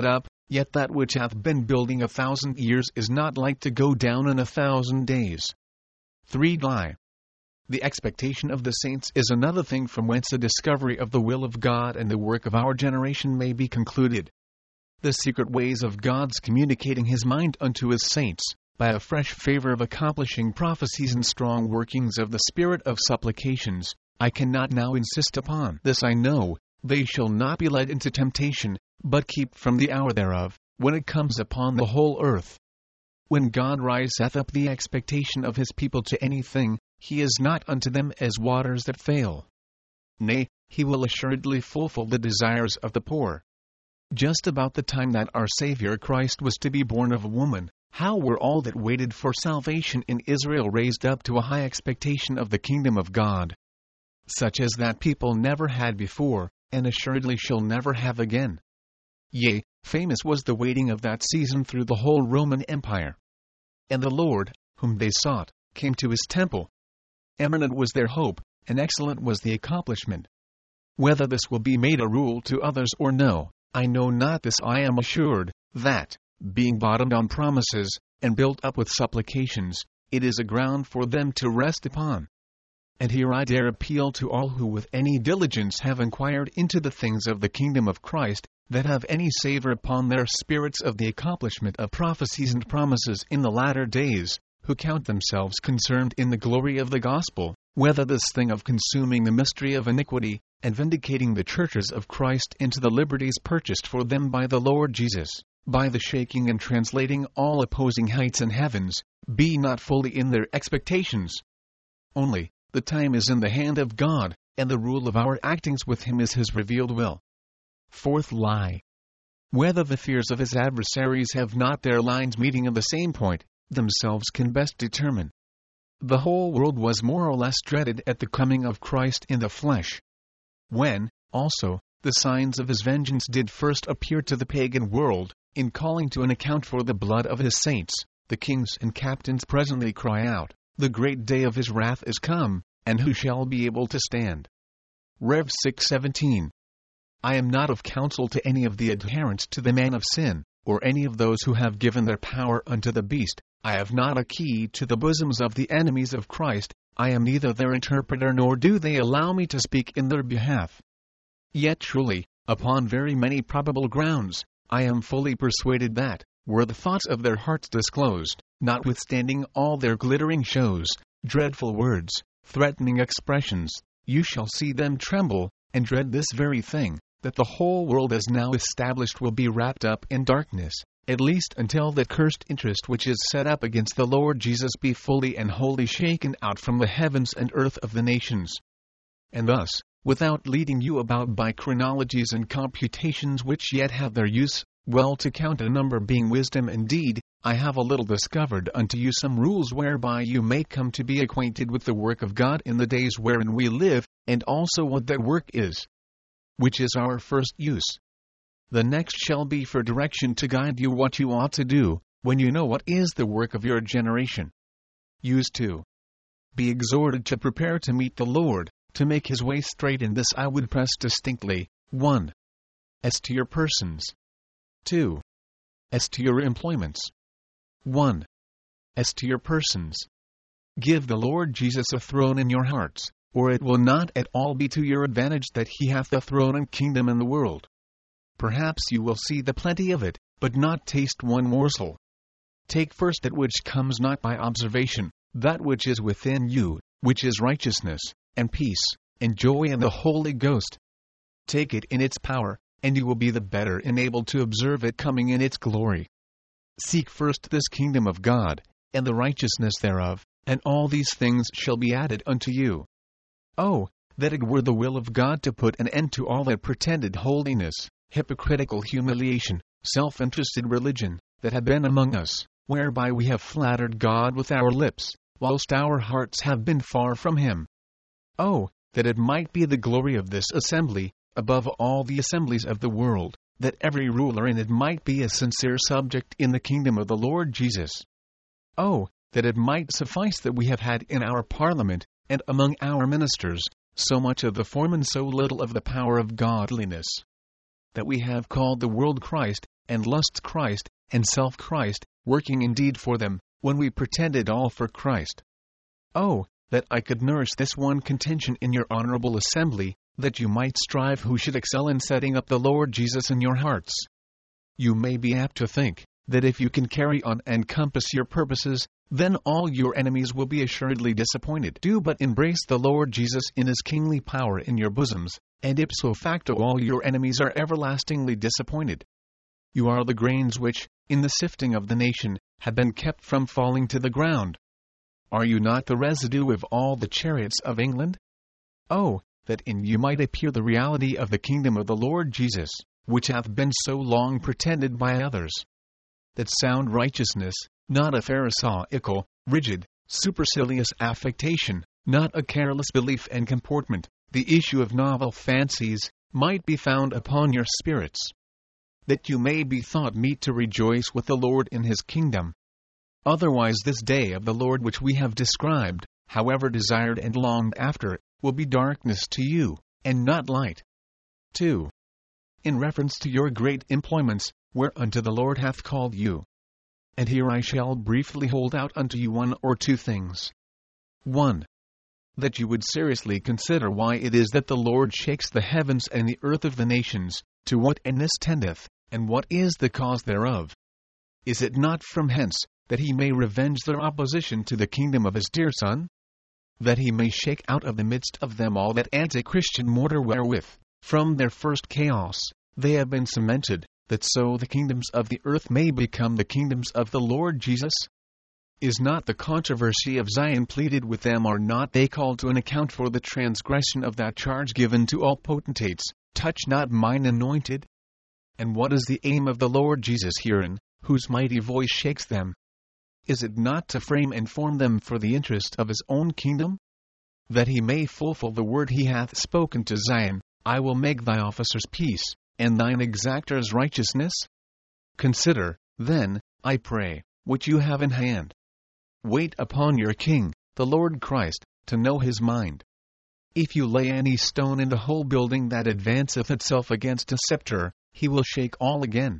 Yet that which hath been building a thousand years is not like to go down in a thousand days. three. Lie. The expectation of the saints is another thing from whence a discovery of the will of God and the work of our generation may be concluded. The secret ways of God's communicating his mind unto his saints, by a fresh favor of accomplishing prophecies and strong workings of the spirit of supplications, I cannot now insist upon. This I know, they shall not be led into temptation, but keep from the hour thereof, when it comes upon the whole earth. When God riseth up the expectation of his people to anything, he is not unto them as waters that fail. Nay, he will assuredly fulfill the desires of the poor. Just about the time that our Savior Christ was to be born of a woman, how were all that waited for salvation in Israel raised up to a high expectation of the kingdom of God, such as that people never had before, and assuredly shall never have again. Yea, famous was the waiting of that season through the whole Roman Empire. And the Lord, whom they sought, came to his temple. Eminent was their hope, and excellent was the accomplishment. Whether this will be made a rule to others or no, I know not. This I am assured, that, being bottomed on promises, and built up with supplications, it is a ground for them to rest upon. And here I dare appeal to all who with any diligence have inquired into the things of the kingdom of Christ, that have any savour upon their spirits of the accomplishment of prophecies and promises in the latter days, who count themselves concerned in the glory of the gospel, whether this thing of consuming the mystery of iniquity, and vindicating the churches of Christ into the liberties purchased for them by the Lord Jesus, by the shaking and translating all opposing heights and heavens, be not fully in their expectations. Only, the time is in the hand of God, and the rule of our actings with him is his revealed will. Fourth lie. Whether the fears of his adversaries have not their lines meeting in the same point, themselves can best determine. The whole world was more or less dreaded at the coming of Christ in the flesh. When, also, the signs of his vengeance did first appear to the pagan world, in calling to an account for the blood of his saints, the kings and captains presently cry out, the great day of his wrath is come, and who shall be able to stand? Rev six seventeen. I am not of counsel to any of the adherents to the man of sin, or any of those who have given their power unto the beast. I have not a key to the bosoms of the enemies of Christ, I am neither their interpreter nor do they allow me to speak in their behalf. Yet truly, upon very many probable grounds, I am fully persuaded that, were the thoughts of their hearts disclosed, notwithstanding all their glittering shows, dreadful words, threatening expressions, you shall see them tremble, and dread this very thing, that the whole world as now established will be wrapped up in darkness, at least until that cursed interest which is set up against the Lord Jesus be fully and wholly shaken out from the heavens and earth of the nations. And thus, without leading you about by chronologies and computations which yet have their use, well to count a number being wisdom indeed, I have a little discovered unto you some rules whereby you may come to be acquainted with the work of God in the days wherein we live, and also what that work is, which is our first use. The next shall be for direction to guide you what you ought to do, when you know what is the work of your generation. Use two. Be exhorted to prepare to meet the Lord, to make his way straight. In this I would press distinctly. one. As to your persons. two. As to your employments. one. As to your persons. Give the Lord Jesus a throne in your hearts, or it will not at all be to your advantage that he hath a throne and kingdom in the world. Perhaps you will see the plenty of it, but not taste one morsel. Take first that which comes not by observation, that which is within you, which is righteousness, and peace, and joy in the Holy Ghost. Take it in its power, and you will be the better enabled to observe it coming in its glory. Seek first this kingdom of God, and the righteousness thereof, and all these things shall be added unto you. Oh, that it were the will of God to put an end to all that pretended holiness, hypocritical humiliation, self-interested religion, that had been among us, whereby we have flattered God with our lips, whilst our hearts have been far from him. Oh, that it might be the glory of this assembly, above all the assemblies of the world, that every ruler in it might be a sincere subject in the kingdom of the Lord Jesus. Oh, that it might suffice that we have had in our parliament, and among our ministers, so much of the form and so little of the power of godliness, that we have called the world Christ, and lust Christ, and self Christ, working indeed for them, when we pretended all for Christ. Oh, that I could nourish this one contention in your honorable assembly, that you might strive who should excel in setting up the Lord Jesus in your hearts. You may be apt to think that if you can carry on and compass your purposes, then all your enemies will be assuredly disappointed. Do but embrace the Lord Jesus in his kingly power in your bosoms, and ipso facto all your enemies are everlastingly disappointed. You are the grains which, in the sifting of the nation, have been kept from falling to the ground. Are you not the residue of all the chariots of England? Oh, that in you might appear the reality of the kingdom of the Lord Jesus, which hath been so long pretended by others. That sound righteousness, not a pharisaical, rigid, supercilious affectation, not a careless belief and comportment, the issue of novel fancies, might be found upon your spirits. That you may be thought meet to rejoice with the Lord in his kingdom. Otherwise this day of the Lord which we have described, however desired and longed after, will be darkness to you, and not light. two. In reference to your great employments, whereunto the Lord hath called you. And here I shall briefly hold out unto you one or two things. one. That you would seriously consider why it is that the Lord shakes the heavens and the earth of the nations, to what end this tendeth, and what is the cause thereof. Is it not from hence, that he may revenge their opposition to the kingdom of his dear Son? That he may shake out of the midst of them all that anti-Christian mortar wherewith, from their first chaos, they have been cemented, that so the kingdoms of the earth may become the kingdoms of the Lord Jesus? Is not the controversy of Zion pleaded with them? Are not they called to an account for the transgression of that charge given to all potentates, touch not mine anointed? And what is the aim of the Lord Jesus herein, whose mighty voice shakes them? Is it not to frame and form them for the interest of his own kingdom? That he may fulfill the word he hath spoken to Zion, I will make thy officers peace, and thine exactors righteousness? Consider, then, I pray, what you have in hand. Wait upon your King, the Lord Christ, to know his mind. If you lay any stone in the whole building that advanceth itself against a scepter, he will shake all again.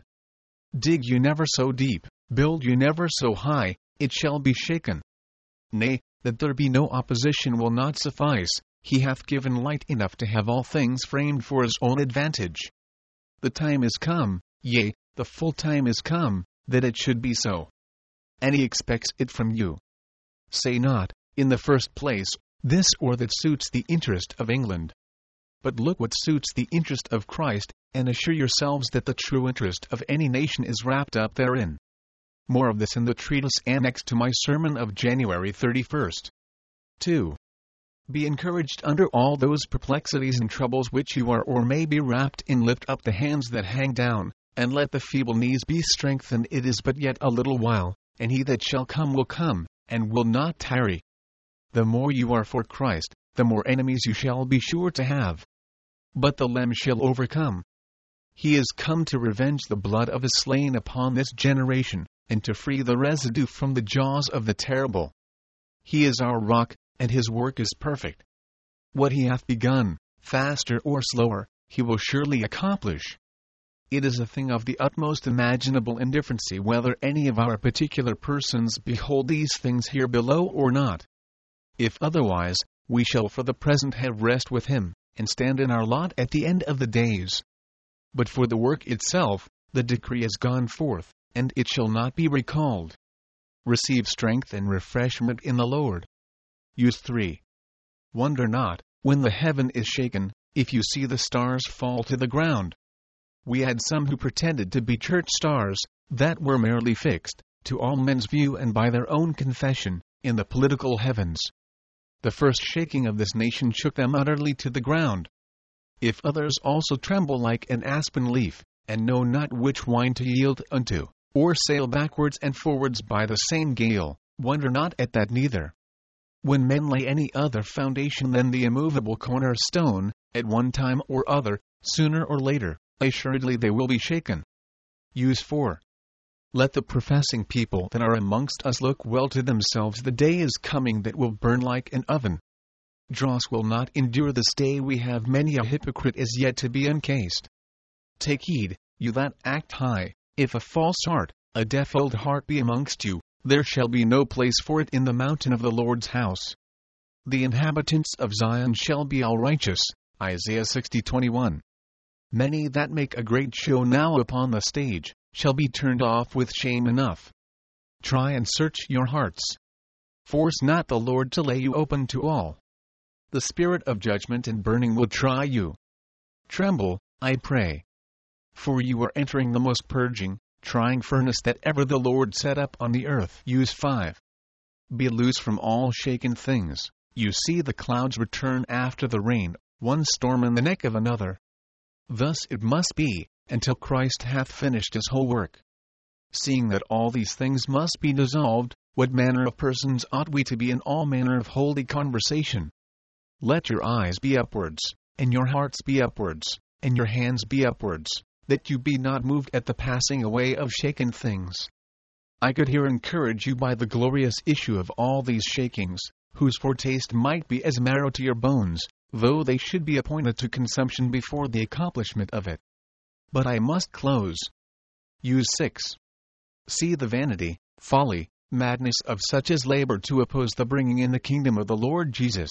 Dig you never so deep, build you never so high, it shall be shaken. Nay, that there be no opposition will not suffice, he hath given light enough to have all things framed for his own advantage. The time is come, yea, the full time is come, that it should be so. And he expects it from you. Say not, in the first place, this or that suits the interest of England. But look what suits the interest of Christ, and assure yourselves that the true interest of any nation is wrapped up therein. More of this in the treatise annexed to my sermon of January thirty-first. two. Be encouraged under all those perplexities and troubles which you are or may be wrapped in. Lift up the hands that hang down, and let the feeble knees be strengthened. It is but yet a little while, and he that shall come will come, and will not tarry. The more you are for Christ, the more enemies you shall be sure to have. But the Lamb shall overcome. He is come to revenge the blood of his slain upon this generation, and to free the residue from the jaws of the terrible. He is our rock, and his work is perfect. What he hath begun, faster or slower, he will surely accomplish. It is a thing of the utmost imaginable indifferency whether any of our particular persons behold these things here below or not. If otherwise, we shall for the present have rest with him, and stand in our lot at the end of the days. But for the work itself, the decree is gone forth, and it shall not be recalled. Receive strength and refreshment in the Lord. Use three. Wonder not, when the heaven is shaken, if you see the stars fall to the ground. We had some who pretended to be church stars, that were merely fixed, to all men's view and by their own confession, in the political heavens. The first shaking of this nation shook them utterly to the ground. If others also tremble like an aspen leaf, and know not which wine to yield unto, or sail backwards and forwards by the same gale, wonder not at that neither. When men lay any other foundation than the immovable cornerstone, at one time or other, sooner or later, assuredly they will be shaken. Use four. Let the professing people that are amongst us look well to themselves. The day is coming that will burn like an oven. Dross will not endure this day. We have many a hypocrite as yet to be uncased. Take heed, you that act high, If a false heart, a defiled heart be amongst you, there shall be no place for it in the mountain of the Lord's house. The inhabitants of Zion shall be all righteous. Isaiah sixty twenty-one. Many that make a great show now upon the stage, shall be turned off with shame enough. Try and search your hearts. Force not the Lord to lay you open to all. The spirit of judgment and burning will try you. Tremble, I pray. For you are entering the most purging, trying furnace that ever the Lord set up on the earth. Use five. Be loose from all shaken things. You see the clouds return after the rain, one storm in the neck of another. Thus it must be, until Christ hath finished his whole work. Seeing that all these things must be dissolved, what manner of persons ought we to be in all manner of holy conversation? Let your eyes be upwards, and your hearts be upwards, and your hands be upwards, that you be not moved at the passing away of shaken things. I could here encourage you by the glorious issue of all these shakings, whose foretaste might be as marrow to your bones, though they should be appointed to consumption before the accomplishment of it. But I must close. Use six. See the vanity, folly, madness of such as labor to oppose the bringing in the kingdom of the Lord Jesus.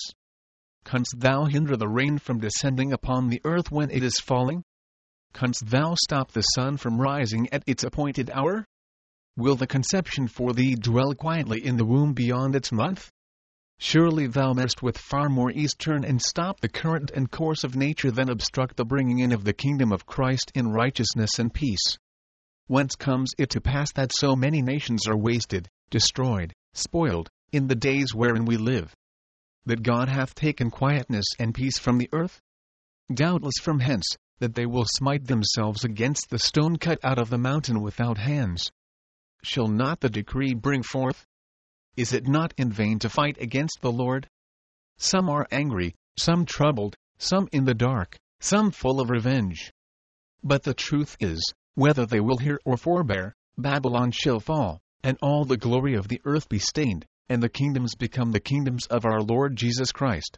Canst thou hinder the rain from descending upon the earth when it is falling? Canst thou stop the sun from rising at its appointed hour? Will the conception for thee dwell quietly in the womb beyond its month? Surely thou mayst with far more ease turn and stop the current and course of nature than obstruct the bringing in of the kingdom of Christ in righteousness and peace. Whence comes it to pass that so many nations are wasted, destroyed, spoiled, in the days wherein we live? That God hath taken quietness and peace from the earth? Doubtless from hence, that they will smite themselves against the stone cut out of the mountain without hands. Shall not the decree bring forth? Is it not in vain to fight against the Lord? Some are angry, some troubled, some in the dark, some full of revenge. But the truth is, whether they will hear or forbear, Babylon shall fall, and all the glory of the earth be stained, and the kingdoms become the kingdoms of our Lord Jesus Christ.